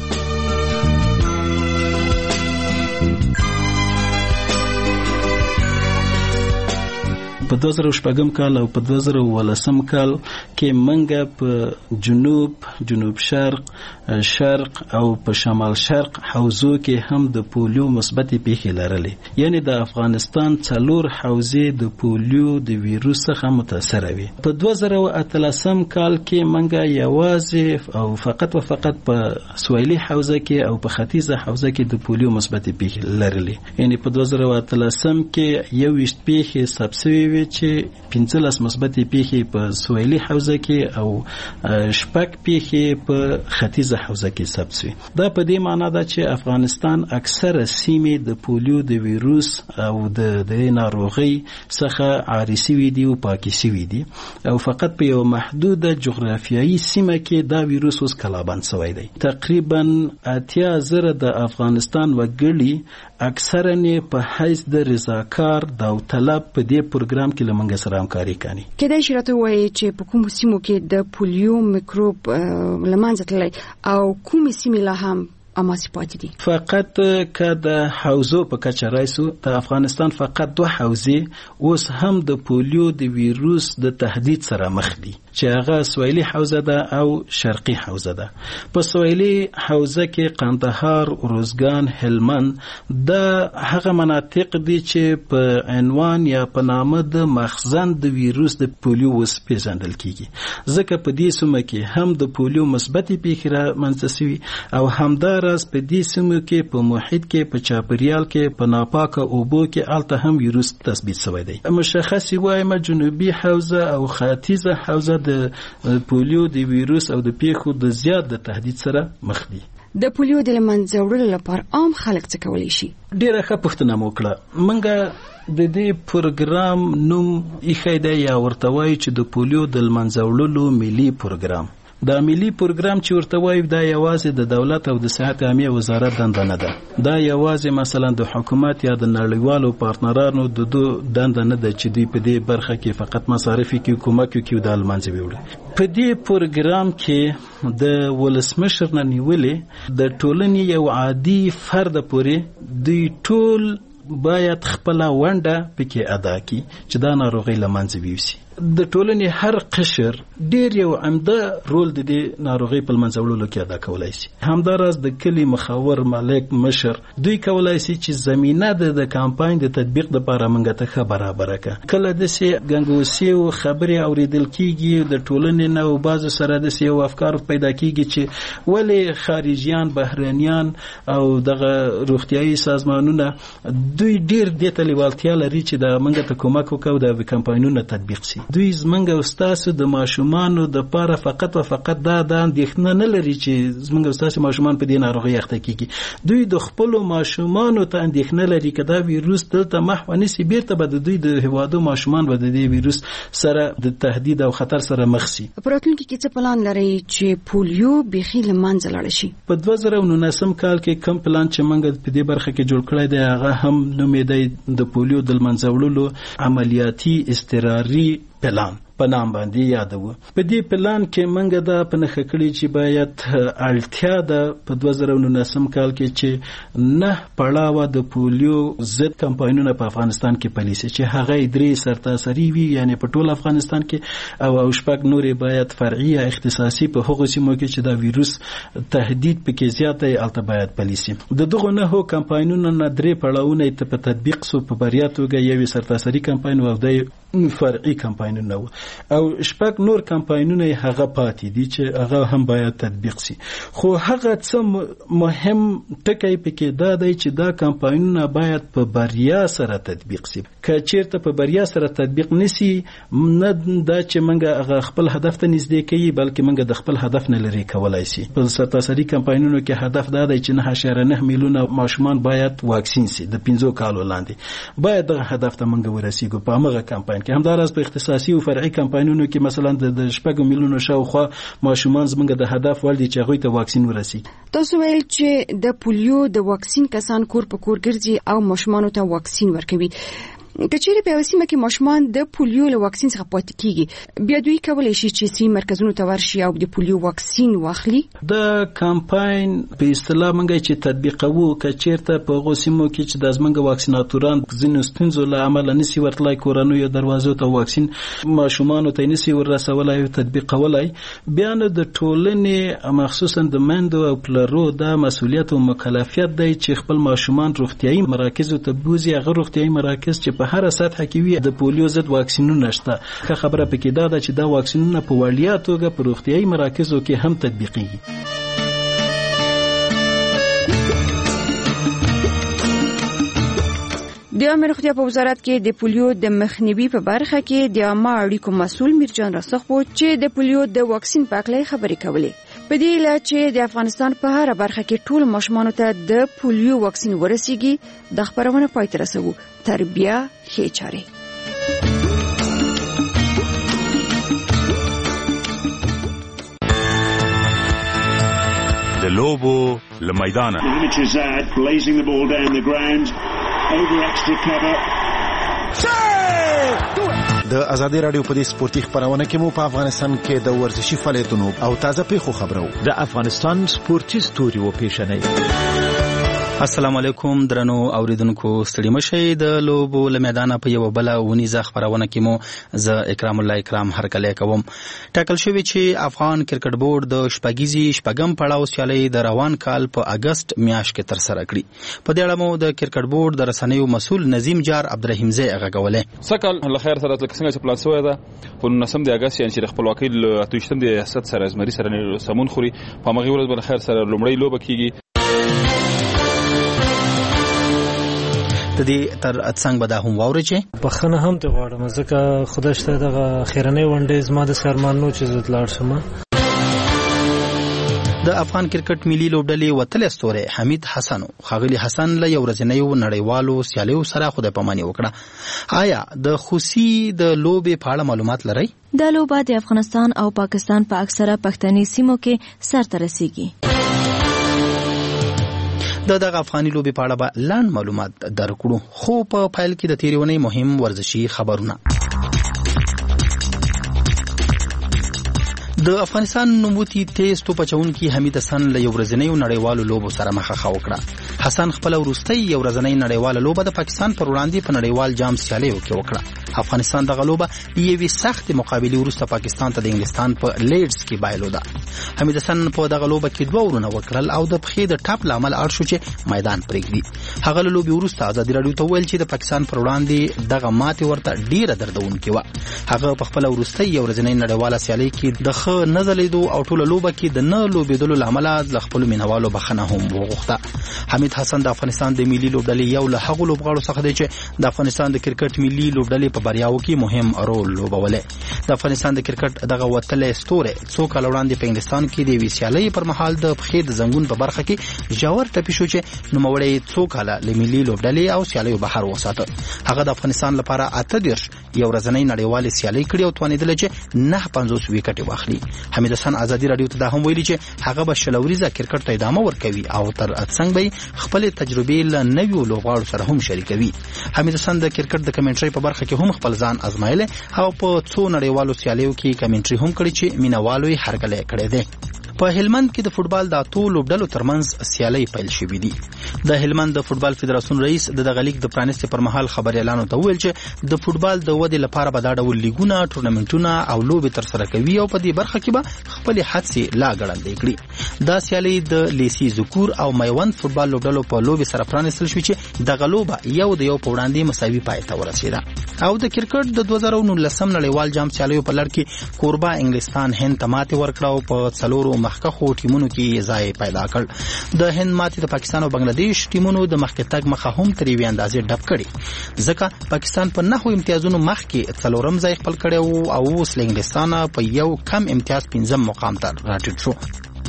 په دوه زره شپږم کال او په دوه زره ولسم کال کې منګه په جنوب جنوب شرق شرق او په شمال شرق حوزو کې هم د پولیو مثبت پیښې لرلې یعنی د افغانستان څلور حوزې د پولیو د ویروس څخه متاثر وي. په دوه زره اتلسم کال کې منګه یوازې او فقط و فقط په سویلي حوزه کې او په ختیځه حوزه کې د پولیو مثبت پیښې لرلې یعنی په دوه زره اتلسم کې یو ویشت پیښې ثبت چې پنځلس مثبت پیښې په سویلي حوزه کې او شپږ پیښې په ختیځه حوزه کې ثبت شوې. دا په دې معنی ده چې افغانستان اکثره سیمې د پولیو د ویروس او د د ناروغي څخه عاري شوي دي او پاکي شوي دي او فقط په یو محدوده جغرافیایي سیمه کې دا ویروس اوس کلابند شوی دی. تقریبا اتیا زره د افغانستان وګړي اکثرا په حیث د رضاکار داوطلب په دې پروګرام کې لمنګ سره همکاري کوي. کله چې راته وایي چې په کوم سیمو کې د پولیو میکروب لمنځه تللی او کوم سیمې لا هم اماسي پاتې دي؟ فقط که د حوزو په کچه رایسو د افغانستان فقط دوه حوزې اوس هم د پولیو د ویروس د تهدید سره مخ دي چې هغه سویلي حوزه ده او شرقي حوزه ده. په سویلي حوزه کې قندهار، روزګان، هلمند د هغه مناطق دي چې په عنوان یا په نامه د مخزن د ویروس د پولیو وس پیژندل کیږي ځکه په دې سیمه کې هم د پولیو مثبت پیښې رامنځته شوي او همدا راز په دې سیمو کې په محیط کې په چاپریال کې په ناپاکه اوبو کې الته هم ویروس تثبیت شوی دی. مشخصي وایم جنوبي حوزه او ختیځه حوزه د پولیو د ویروس او د پیښو د زیات د تهدید سره مخ دي. د پولیو د لمنځه وړلو لپاره عام خلک څه کولی شي؟ ډیره ښه پوښتنه مو وکړه. منګه د دې پروګرام نوم ایښی دی یا ورته وایي چې د پولیو د لمنځه وړلو ملي پروګرام. دا ملي پروګرام چې ورته وایي دا یوازې د دولت او د صحت عامه وزارت دنده نه ده. دا یوازې مثلا د حکومت یا د نړیوالو پارتنرانو د دو دنده نه ده چې دوی په دې برخه کې فقط مصارف کوي کومک کوي د لمنځه وړي. په دې پروګرام کې د ولسمشر نه نیولې د ټولنې یو عادي فرد پورې دوی ټول باید خپل ونده پکې ادا کړي چې دا ناروغي لمنځه ویوسي. د ټولنې هر قشر ډیر یو عمده رول د دې ناروغي په منځولو کې ادا کولای شي. همداراز د کلی مخاور مالک مشر دوی کولای شي چې زمينه د کمپاین د تطبیق لپاره منګه ته برابر کړي. کله د سي غنګوسی او خبري اوریدل کیږي د ټولنې نو بعض سره د سي افکار پیدا کیږي چې ولې خارجيان بهرنيان او دغه روغتيایي سازمانونه دوی ډیر د تلیوالتیا لري چې د منګه ته کومک وکړي د کمپاینونو تطبیق شي. دوی زمنګ استادو د ماشومانو د لپاره فقط او فقط دا د اندېښنه نه لري چې زمنګ استاد ماشومان په دې ناروغي اخته کیږي. دوی د خپل ماشومانو ته اندېښنه لري چې دا ویروس دلته محو نسی بیرته به د دوی د هوادو ماشومان به د دې ویروس سره د تهدید او خطر سره مخ شي. پراتونکو کې څه پلان لري چې پولیو بيخي لمنځه لاړ شي؟ په دوه زره او نولسم کال کې کم پلان چې منګه په دې برخه کې جوړ کړی دی هغه هم نومې دی د پولیو د منځولو عملیاتي اضطراري پلان په نام باندې یادو. په دې پلان کې منګه دا په نخښه کړی چې باید اړتیا ده په دوه زره او نولسم کال کې چې نه پړاوه د پولیو ضد کمپاینونه په افغانستان کې پالیسي چې هغه درې سرتاسري وي، یعنی په ټول افغانستان کې او او شپږ نورې باید فرعي یا اختصاصي په هغو سیمو کې چې دا ویروس تهدید پکې زیاته الته باید پالیسي. د دغه نه هو کمپاینونو نه درې پړاوونه ته په تطبیق سو په بریا توګه یو سرتاسري کمپاین او د فرعي کمپاینونه او شپږ نور کمپاینونه هغه پاتې دي چې هغه هم باید تطبیق شي. خو هغه څه مهم ټکی پکې دا دی چې دا کمپاینونه باید په بریا سره تطبیق شي. که چیرته په بریا سره تطبیق نشي نه دا چې منګه هغه خپل هدف ته نږدې کوي بلکې منګه د خپل هدف نه لري کولای شي. په سرتاسري کمپاینونو کې هدف دا دی چې نه اشاریه نه میلیونه ماشومان باید واکسین شي د پنځو کالو لاندې. باید دغه هدف ته منګه ورسیږو په هغه کمپاین کې. همداراز په اختصاصي او فرعي کمپاینونو کې مثلا د شپږ میلیونو شاوخوا ماشومان زمونږ د هدف ول دي چې هغوی ته واکسین ورسیږي. تاسو ویل چې د پولیو د واکسین کسان کور په کور ګرځي او ماشومانو ته واکسین ورکوي. کچېرې په وسیمه کې ماشومان د پولیو له واکسین څخه پاتې کیږي بیا دوی کولای شي چې سي مرکزونو ته ورشي او د پولیو واکسین واخلي. د کمپاین په اصطلاح منګه چې تطبیقوو کچېرته په غوسیمو کې چې د زمنګ واکسیناتوران ځینو ستونزو له امله نسی ورتلای کورنیو دروازو ته واکسین ماشومان ته نسی ورسولای او تطبیقولای بیا نو د ټولنې مخصوصا د مندو او پلرو د مسولیت او مکلفیت دی چې خپل ماشومان روغتيایي مراکز ته بوزي. هغه روغتيایي مراکز چې په هر سطح کې وي د پولیو ضد واکسینونه نشته. که خبره پکې دا ده چې دا واکسینونه په وړیا توګه په روغتيایي مراکزو کې هم تطبیقيږي. د عامه روغتیا په وزارت کې د پولیو د مخنیوي په برخه کې د عامه اړیکو مسؤل میرجان راسخو چې د پولیو د واکسین په اړه خبرې کولې. په دې لاره چې د افغانستان په هر برخه کې ټول ماشومان ته د پولیو واکسین ورسیږي د خبرونه پای ته رسوي. تربیه ښه چاره د لوبو لمیدانه د ازادي رادیو په دې سپورتي خبرونه کې مو په افغانستان کې د ورزشي فعالیتونو او تازه پیښو خبرو د افغانستان سپورتي ستوري و پیښنې. السلام علیکم درنو اوریدونکو ستړي مشئ د لوبو لمیدانه په یو بل ونیزه خبرونه کې مو ز اکرام الله اکرام هرکلی کوم. ټاکل شوی چې افغان کرکټ بورډ د شپږیزي شپږم پړاو سیالي د روان کال په اگست میاشت کې تر سره کړي. په دې اړه مو د کرکټ بورډ د رسنیو مسؤل نظیم جار عبدالرحیم زی غږولې. سکل الله خیر سره د څنګه چې پلان شوی ده په نسم د اگست یعنی چې خپلواکۍ ل اتوشتم د ریاست سره ازمري سره سمون خوري په مغي ورځ بل خیر سره لومړی لوبه کیږي. د دې تر څنګه به دا هم واوري چې بخنه هم ته غواړم ځکه خدای شته دغه خیرنۍ ونډې زما د سرمانو چې زت لاړ شم. د افغان کرکټ ملي لوبډلې وتل استوره حمید حسن خاغلی حسن له یو ورځنیو نړیوالو سیالیو سره خدای پاماني وکړه. آیا د خوسي د لوبې په اړه معلومات لرئ؟ د لوبه د افغانستان او پاکستان په اکثره پښتني سیمو کې سرته رسیږي. د دغه افغاني لوبې په اړه به لاندې معلومات درکړو خو په فایل کې د تیریونې مهم ورزشي خبرونه. د افغانستان نوموتی تیز توپ اچونکي حمید حسن له یو ورځنیو نړیوالو لوبو سره مخه وکړه. حسن خپل وروستۍ یو ورځنۍ نړیواله لوبه د پاکستان پر وړاندې په نړیوال جام سیالیو کې وکړه. افغانستان دغه لوبه یوې سخت مقابلې وروسته پاکستان ته د انګلستان په لیډز کې بایلوده. حمید حسن په دغه لوبه کې دوه ورونه وکړل او د پخې د ټاپ لامل اړ شو چې میدان پرېږدي. هغه له لوبې وروسته ازادي راډیو ته ویل چې د پاکستان پر وړاندې دغه ماتې ورته ډیره دردونکې وه. هغه په خپل وروستۍ یو ورځنۍ نړیواله سیالۍ کې د ښه نه ځلېدو او ټوله لوبه کې د نه لوبېدلو له امله له خپلو مینوالو بخښنه هم وغوښته. حمید حسن د افغانستان د ملي لوبډلې یو له هغو لوبغاړو څخه دی چې د افغانستان د کرکټ ملي لوبډلې په بریاو کې مهم رول لوبولی. د افغانستان د کرکټ دغه وتلی ستوری څو کاله وړاندې په انګلستان کې د یوې سیالۍ پر مهال د پښې د زنګون په برخه کې ژور ټپي شو چې نوموړی څو کاله له ملي لوبډلې او سیالیو بهر وساته. هغه د افغانستان لپاره اته دېرش یو ورځنۍ نړیوالې سیالۍ کړې او توانېدله چې نه پنځوس ویکټې واخلي. حمید حسن ازادي راډیو ته دا هم ویلي چې هغه به شل اوریزه کرکټ ته ادامه ورکوي او تر څنګ به خپلې تجربې له نویو لوبغاړو سره هم شریکوي. حمید حسن د کرکټ د کمنټرۍ په برخه کې هم خپل ځان ازمایلی او په څو نړیوالو سیالیو کې کمنټري هم کړې چې مینوالو یې هرکلی کړی دی. په هلمند کې د فوټبال د اتو لوبډلو ترمنځ سیالۍ پیل شوې دي. د هلمند د فوټبال فدراسیون رئیس د دغه لیګ د پرانیستې پر مهال خبریالانو ته وویل چې د فوټبال د ودې لپاره به دا ډول لیګونه، ټورنمنټونه او لوبې ترسره کوي او په دې برخه کې به خپلې هڅې لا ګړندۍ کړي. دا سیالۍ د لیسي ذکور او میوند فوټبال لوبډلو په لوبې سره پرانیستل شوې چې دغه لوبه یو د یو په وړاندې مساوي پای ته ورسېده. او د کرکټ د دوه زره نولسم نړیوال جام سیالیو په لړ کې کوربه انګلستان هند ته ماتې ورکړه او په څلورو مخکښو ټیمونو کې ځای پیدا کړ. د هند ماتې د پاکستان او بنگلاديش ټیمونو د مخکې تګ مخه هم تر یوې اندازې ډب کړي، ځکه پاکستان په نهو امتیازونو مخکې څلورم ځای خپل کړی او اوس له انګلستان په یو کم امتیاز پنځم مقام ته راټیټ شو.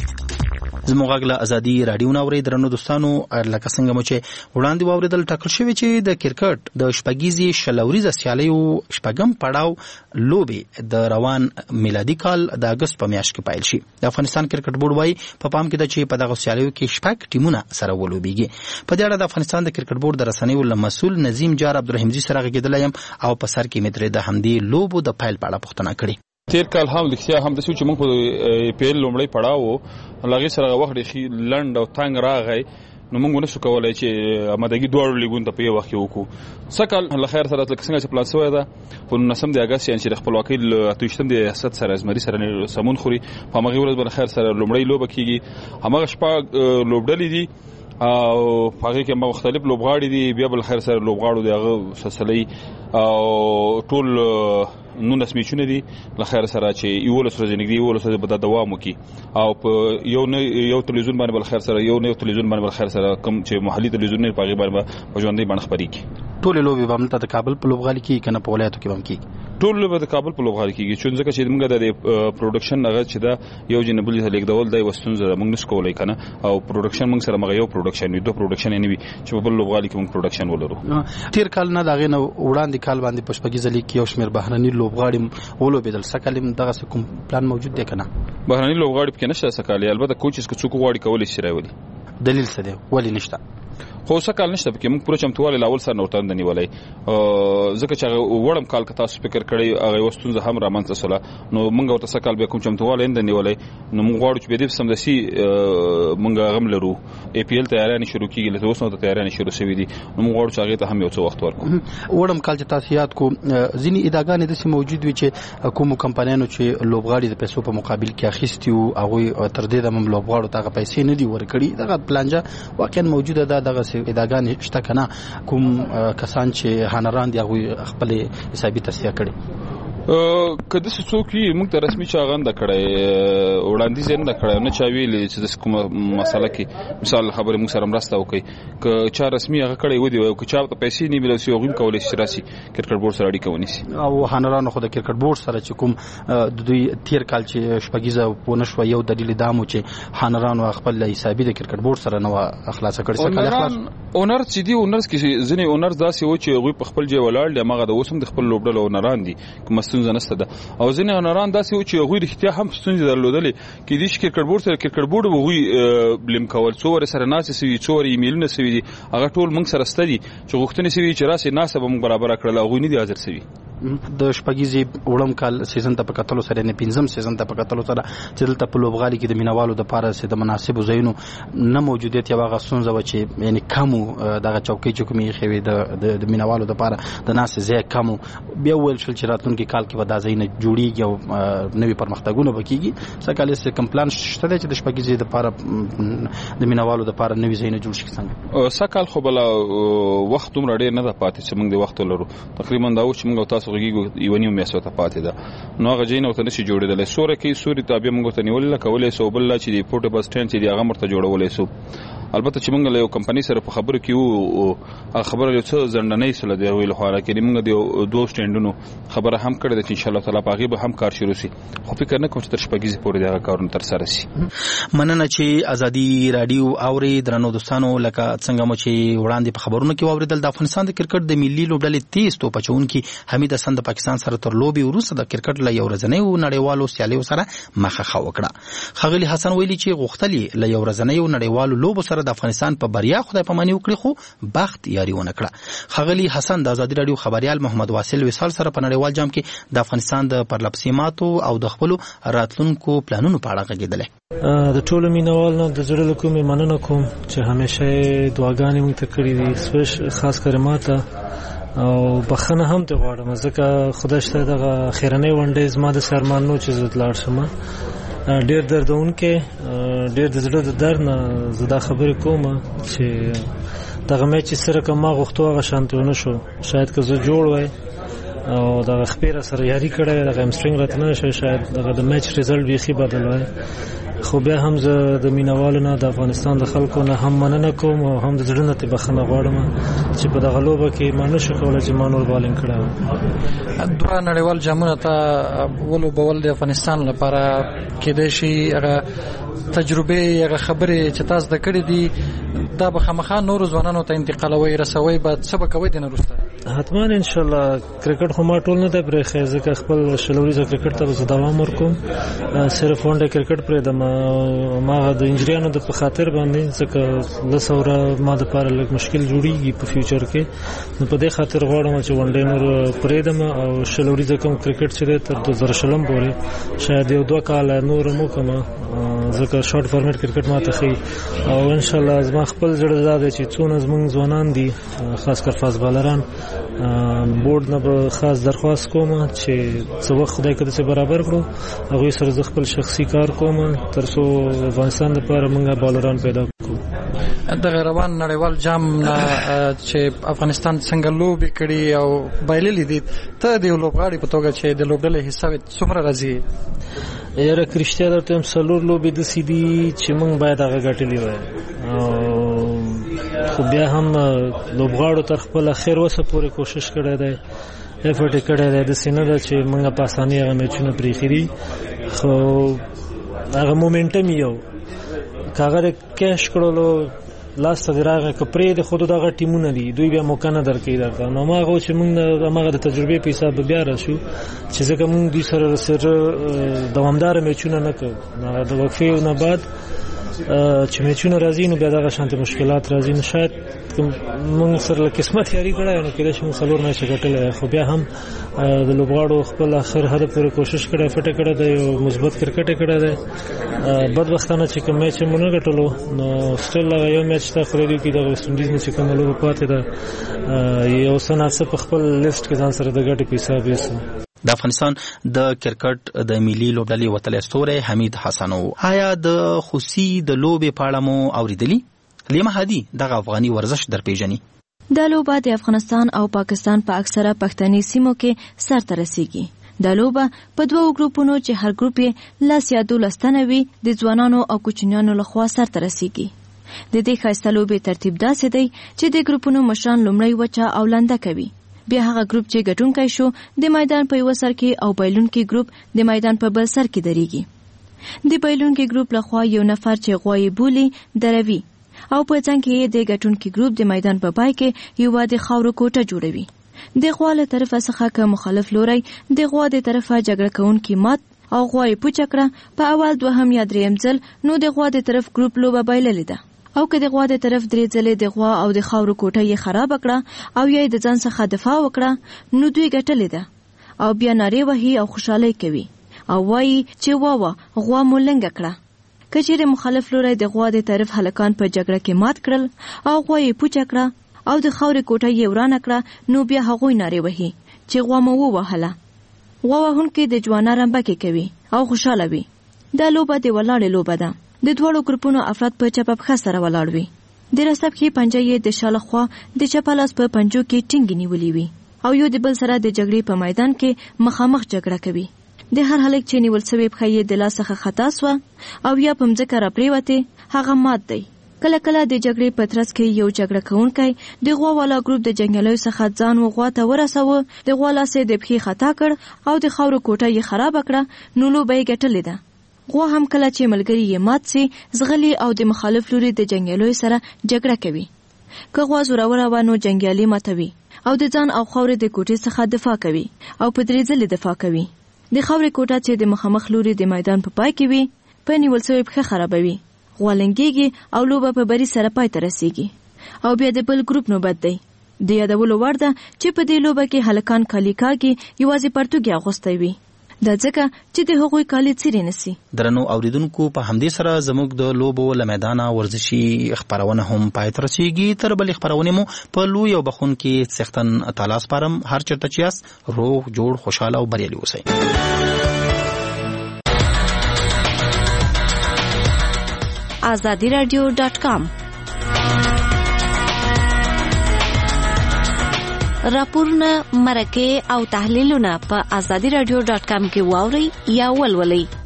زموږ غږ له ازادي راډیو نه اورئ. درنو دوستانو، لکه څنګه مو چې وړاندې واورېدل، ټاکل شوې چې د کرکټ د شپږیزې شل اوریزه سیالیو شپږم پړاو لوبې د روان میلادي کال د اګست په میاشت کې پیل شي. د افغانستان کرکټ بورډ وایي په پام کې ده چې په دغه سیالیو کې شپږ ټیمونه سره ولوبېږي. په دې اړه د افغانستان د کرکټ بورډ د رسنیو له مسؤل نظیم جار عبدالرحیمزي سره غږېدلی یم او په سر کې مې ترې د همدې لوبو د پیل په اړه پوښتنه کړې. تیر کال هم لکتیا هم د سوچ موږ په پیل لومړی پړاو لغې سره وخت ډېر لنډ او تنگ راغی، نو موږ نشو کولای چې آمادګي دواړو لیګونو ته په یو وخت کې وکړو. سږ کال له خیر سره لکه څنګه چې پلان شوی ده په نولسم د اګست یعنې چې د خپلواکۍ له اته ویشتم د ریاست سره زمري سره سمون خوري، په همغې ورځ به له خیر سره لومړۍ لوبه کېږي. همغه شپږ لوبډلې دي او په هغې کې مختلف لوبغاړي دي، بیا به له خیر سره لوبغاړو د هغه سلسلې او ټول نولس میچونه دي له خیر سره چې یولس ورځې نږدې یولس ورځې به دا دوام وکړي او په یو نه یو تلویزیون باندې به له خیر سره یو نه یو تلویزیون باندې به له خیر سره کوم چې محلي تلویزیون په هغې باندې به په ژوندۍ بڼه خپرېږي. ټولې لوبې به همدلته د کابل په لوبغالي کېږي که نه په ولایتو کې به هم کېږي؟ ټول لوبه د کابل په لوبغالي کېږي، چې ځکه چې موږ د پروډکشن هغه چې دا یو جن بل ته لیږدول دی وستونزه ده، موږ نشو کولی که نه، او پروډکشن موږ سره مغه یو پروډکشن وي، دوه پروډکشن یې نه وي چې په بل لوبغالي کې موږ پروډکشن ولرو. تیر کال نه د هغې نه وړاندې کال باندې په شپږیزه لیګ کې یو شمېر بهرني لوبغاړي ولوبېدل، سږ کال دغسې کوم پلان موجود دی که نه؟ بهرني لوبغاړي پکې نشته سږ کال، البته کوچز که څوک غواړي کولی شي راولي. دلیل څه دی ولې نشته؟ خو څه کال نشته پکې، موږ پوره چمتووالی له اول سره نه ورته نیولی، ځکه چې هغه وړم کال که تاسو فکر کړی هغه یوه ستونزه هم رامنځته شوله، نو موږ ورته څه کال بیا کوم چمتووالی نه ده نیولی، نو موږ غواړو چې بیا دې سمدستي موږ هغه هم لرو. ای پي ایل تیاریانې شروع کېږي، لکه اوس نو ته تیاریانې شروع شوي دي، نو موږ غواړو چې هغې ته هم یو څه وخت ورکړو. وړم کال چې تاسو یاد کو ځینې ادعاګانې داسې موجود وي چې کومو کمپنیانو چې لوبغاړي د پیسو په مقابل کې اخیستي وو هغوی تر دې دمه لوبغاړو ته هغه پیسې نه دي ورکړي، دغه پلانجه واقعا موجوده ده. دغسې ادعاګانې شته که نه؟ کوم کسان چې هانران دي هغوی خپلې حسابي تصفیه کړي؟ که داسې څوک وي موږ ته رسمي چا هغه نه ده کړی، وړاندیز یې نه ده کړی، نه چا ویلي چې داسې کومه مسله کې مثال خبرې موږ سره مرسته وکړي. که چا رسمي هغه کړی ودي او که چا ته پیسې نه میلاو شي هغوی هم کولی شي چې راسي کرکټ بورډ سره اړیکه ونیسي. او هانرانو خو د کرکټ بورډ سره چې کوم د دوی تیر کال چې شپږیزه ونه شوه، یو دلیل دا مو چې هانرانو خپل حسابي د کرکټ بورډ سره نه وه خلاصه کړې. اونر چې دي اونرز کې ځینې اونرز داسې و چې هغوی په خپل ځای ولاړ دي، هماغه د اوس هم د خپل لوبډلو اونران دي، کومه ستونزه نشته ده. او ځینې اونران داسې و چې هغوی رښتیا هم ستونزې درلودلې، کېدای شي کرکټ بورډ سره کرکټ بورډ به هغوی بلیم کول، څو ورې سره ناستې سوي، څو ورې ایمیلونه سوي دي، هغه ټول موږ سره شته دي چې غوښتنې سوي چې راسې ناسته به موږ برابره کړله، هغوی نه دي حاضر سوي. د شپږیزي وړم کال سیزن ته په کتلو سره نه پنځم سیزن ته په کتلو سره چې دلته په لوبغالي کې د مینوالو د پاره سي د مناسب زینو نه موجودیت یو هغه سونځه و چې یعنی کم دغه چوکۍ چې کومې خوي د د مینوالو د پاره د ناس زی کم بیا ول شل چې راتلونکي کال کې ودا زینه جوړیږي او نوې پرمختګونه وکړي سکهاله سه کمپلان شته چې د شپږیزي د پاره د مینوالو د پاره نوې زینه جوړ شي څنګه سکهال خو بل وخت عمر ډېر نه پاتې چې موږ د وخت لرو تقریبا دا و چې موږ تاسو غږیږو یو نیو میسو ته پاتې ده نو هغه جینو ته نشي جوړېدل سورې کې سوري تابع موږ ته نیول کولای سو بل چې د پورټبل سټاند چې دی هغه مرته جوړولای سو البته چې موږ له یو کمپنی سره په خبرو کې وو خبره یو څه ځندنې سره دی ویل خو راکې موږ د دوه سټاندونو خبره هم کړې ده چې ان شاء الله تعالی په به هم کار شروع شي خو فکر نه کوم چې تر شپږیزي پورې دا کارونه تر سره شي مننه چې ازادي رادیو اوري درنو دوستانو لکه څنګه مو چې وړاندې په خبرونو کې واوریدل د افغانستان د کرکټ د ملي لوبډلې تیز توپ چونکي حمید حسن د پاکستان سره تر لوبي وروسته د کرکټ له یو ورځنیو نړیوالو سیالیو سره مخه وکړه خغلی حسن ویلي چې غوښتلی له یو ورځنیو نړیوالو لوبو سره د افغانستان په بریا خدای پاماني وکړي خو بخت یاري ونه کړه خغلی حسن د ازادي رادیو خبريال محمد واصل وصال سره په نړیوال جام کې د افغانستان د پرلپسیماتو او د خپل راتلونکو پلانونو په اړه غږیدل د ټولو مینوالو د زړه کومې مننه کوم چې همیشه دعاګانې موږ ته کړې دي سپیش خاص کر ماته او بخنه هم ته غواړم ځکه خدای شته دغه خیرنۍ ونډې زما د سرمانو چې زه لاړ شم ډېر دردونکې ډېر د زړه د درد نه زه دا خبرې کوم چې دغه میچ سره کوم ما غوښتو هغه شانتونه شو شاید که زه جوړ وای او دغه خپېره سره یاري کړی دغه همسترینګ راته نه شي شاید دغه د میچ ریزلټ بیخي بدل وای خو بیا هم زه د مینوالو نه د افغانستان د خلکو نه هم مننه کوم او هم د زړه نه بخښنه غواړم چې په دغه لوبه کې ما نشو کولی چې ما نور بالینګ کړی وای دوه نړیوال جامونه ته ولوبول د افغانستان لپاره کېدای شي هغه تجربه هغه خبرې چې تاسو د کړې دي دا به خامخا نور ځوانانو ته انتقالوي رسوي بعد څه به کوي د نورسته حتما ان شاء الله کرکټ خو ما ټول نه د پرې ځکه خپل شلوريزه کرکټ ته دوام ورکوم صرف ونډه کرکټ پرې د ما د انجریانو د په خاطر باندې ځکه لسوره ما د پاره لږ مشکل جوړیږي په فیوچر کې نو په دې خاطر غواړم چې ونډه نور پرې دم او شلوريزه کوم کرکټ چې تر دوه زره شلم پورې شاید یو دوه کال نور مو کوم ځکه شارټ فارمیټ کرکټ ما ته خي او ان شاء الله زما خپل زړه زده چې څونه زمونږ ځوانان دي خاص کر فاز بالران بورډ نه به خاص درخواست کوم چې څو وخت خدای کده چې برابر کړو هغه سره خپل شخصي کار کوم تر څو افغانستان لپاره موږ بالران پیدا کړو د روان نړیوال جام چې افغانستان څنګه لوبي کړي او بایللې دي ته د لوبغاړي په توګه چې د لوبډلې حساب څومره راځي یاره کرشتیا درته هم سلور لوبې د سیدي چې موږ باید هغه ګټلې وای خو بیا هم لوبغاړو تر خپل خیر وسه پورې کوشش کړی دی افورت کړی دی د سینه د چې موږ په اسانۍ هغه میچونه پریخري خو هغه مومنټم یو کاغه کیش کړلو لاس ته راغی کپرې د خود دغه ټیمونه دي دوی بیا موقع نه درکې درته نو ما غو چې موږ هغه د تجربه په حساب بیا راشو چې ځکه موږ دوی سره سره دوامدار میچونه نه کوو هغه د وقفې نه بعد چې میچونه راځي نو بیا دغه شانتي مشکلات راځي نو شاید موږ سره قسمت یاري کړای نو کله چې موږ څلور نه شګټل خو بیا هم د لوبغاړو خپل اخر هر پورې کوشش کړای فټه کړه د یو مثبت کرکټ کړه ده بدبختانه چې کوم میچ مونږ غټلو نو سټل یو میچ ته خوري کې د ویسټ انډیز نه چې کوم لوب پاتې ده یو سناسه په خپل لیست کې ځان سره د ګټې په حساب یې د افغانستان د کرکټ د ملي لوبډلې وتل استوره حمید حسن آیا د خوسي د لوبې په اړه مو اوریدلی لیما هادي د افغاني ورزش در پیژني د لوبه د افغانستان او پاکستان په اکثره پښتني سیمو کې سرته رسیږي د لوبه په دوو ګروپونو چې هر ګروپ یې لاس یا دولستنه وي د ځوانانو او کوچنیانو لخوا سرته رسیږي د دې ښایسته لوبې ترتیب داسې دی چې د ګروپونو مشران لومړی وچه او لنده کوي بیا هغه ګروپ چې ګټونکی شو د میدان په یو سر کې او بایلونکي ګروپ د میدان په بل سر کې درېږي د بایلونکي ګروپ لخوا یو نفر چې غوايي بولی دروي او په څنګ کې د ګټونکي ګروپ د میدان په پای کې یو د خاورو کوټه جوړوي د غوا له طرفه څخه که مخالف لوري د غوا د طرفه جګړه کوونکي مات او غوايي پوچکړه په اول دوهم یا دریم ځل نو د غوا د طرف ګروپ لوبه بایللې ده او که د غوا د طرف درې ځلې د غوا او د خاورو کوټه یې خراب کړه او یې د ځان څخه دفاع وکړه نو دوی ګټلې ده او بیا نارې وهي او خوشحالي کوي او وایي چې واوا غوا مو لنګه کړه. کچېرې مخالف لوری د غوا د طرف هلکان په جګړه کې مات کړل او غوا یې پوچه کړه او د خاورې کوټه یې ورانه کړه، نو بیا هغوی نارې وهي چې غوا مو ووهله. غوا وهونکي د جوانا رمبکې کوي او خوشحاله وي. دا لوبه د ولاړې لوبه ده. د دواړو ګروپونو افراد په چپه پښه سره ولاړ وي. د رسب کې پنجه یې د شاله خوا د چپه لاس په پنجو کې ټینګې نیولې وي او یو د بل سره د جګړې په میدان کې مخامخ جګړه کوي. د هر هلک چې نیول سوی پښه یې د لاس څخه خطا سوه او یا په مځکه راپرېوتې، هغه مات دی. کله کله د جګړې په ترڅ کې یو جګړه کوونکی د غوا والا ګروپ د جنګیالیو څخه ځان و غوا ته ورسوه، د غوا لاس یې د پښې خطا کړ او د خاورو کوټه یې خرابه کړه، نو لوبه یې ګټلې ده. غوا هم کله چې ملګري یې مات سي زغلي او د مخالف لوري د جنګیالیو سره جګړه کوي. که غوا زوروره وه نو جنګیالي ماتوي او د ځان او خاورې د کوټې څخه دفاع کوي او په درې ځلې دفاع کوي. د خاورې کوټه چې د مخامخ لوري د میدان په پای کې وي په نیول سوی پښه خرابوي، غوا لنګېږي او لوبه په بری سره پای ته رسیږي او بیا د بل ګروپ نوبت دی. د یادولو وړ ده چې په دې لوبه کې هلکان کالي کاږي یوازې پرتوګي اغوستی وي، دا ځکه چې د هغوی کالي څیرې نسی. درنو اوریدونکو، په همدې سره زموږ د لوبو له میدانه ورزشي خبرونه هم پای ته رسیږي. تر بلې خبرونې مو په لوی او بخونکي څښتن تعالی سپارم. هر چېرته چې یاست روغ جوړ خوشحاله او بریالي اوسئ. آزادی رادیو ډاټ کام راپورونه، مرکې او تحلیلونه په آزادی رادیو ډاټ کام کې واورئ یا ولولئ.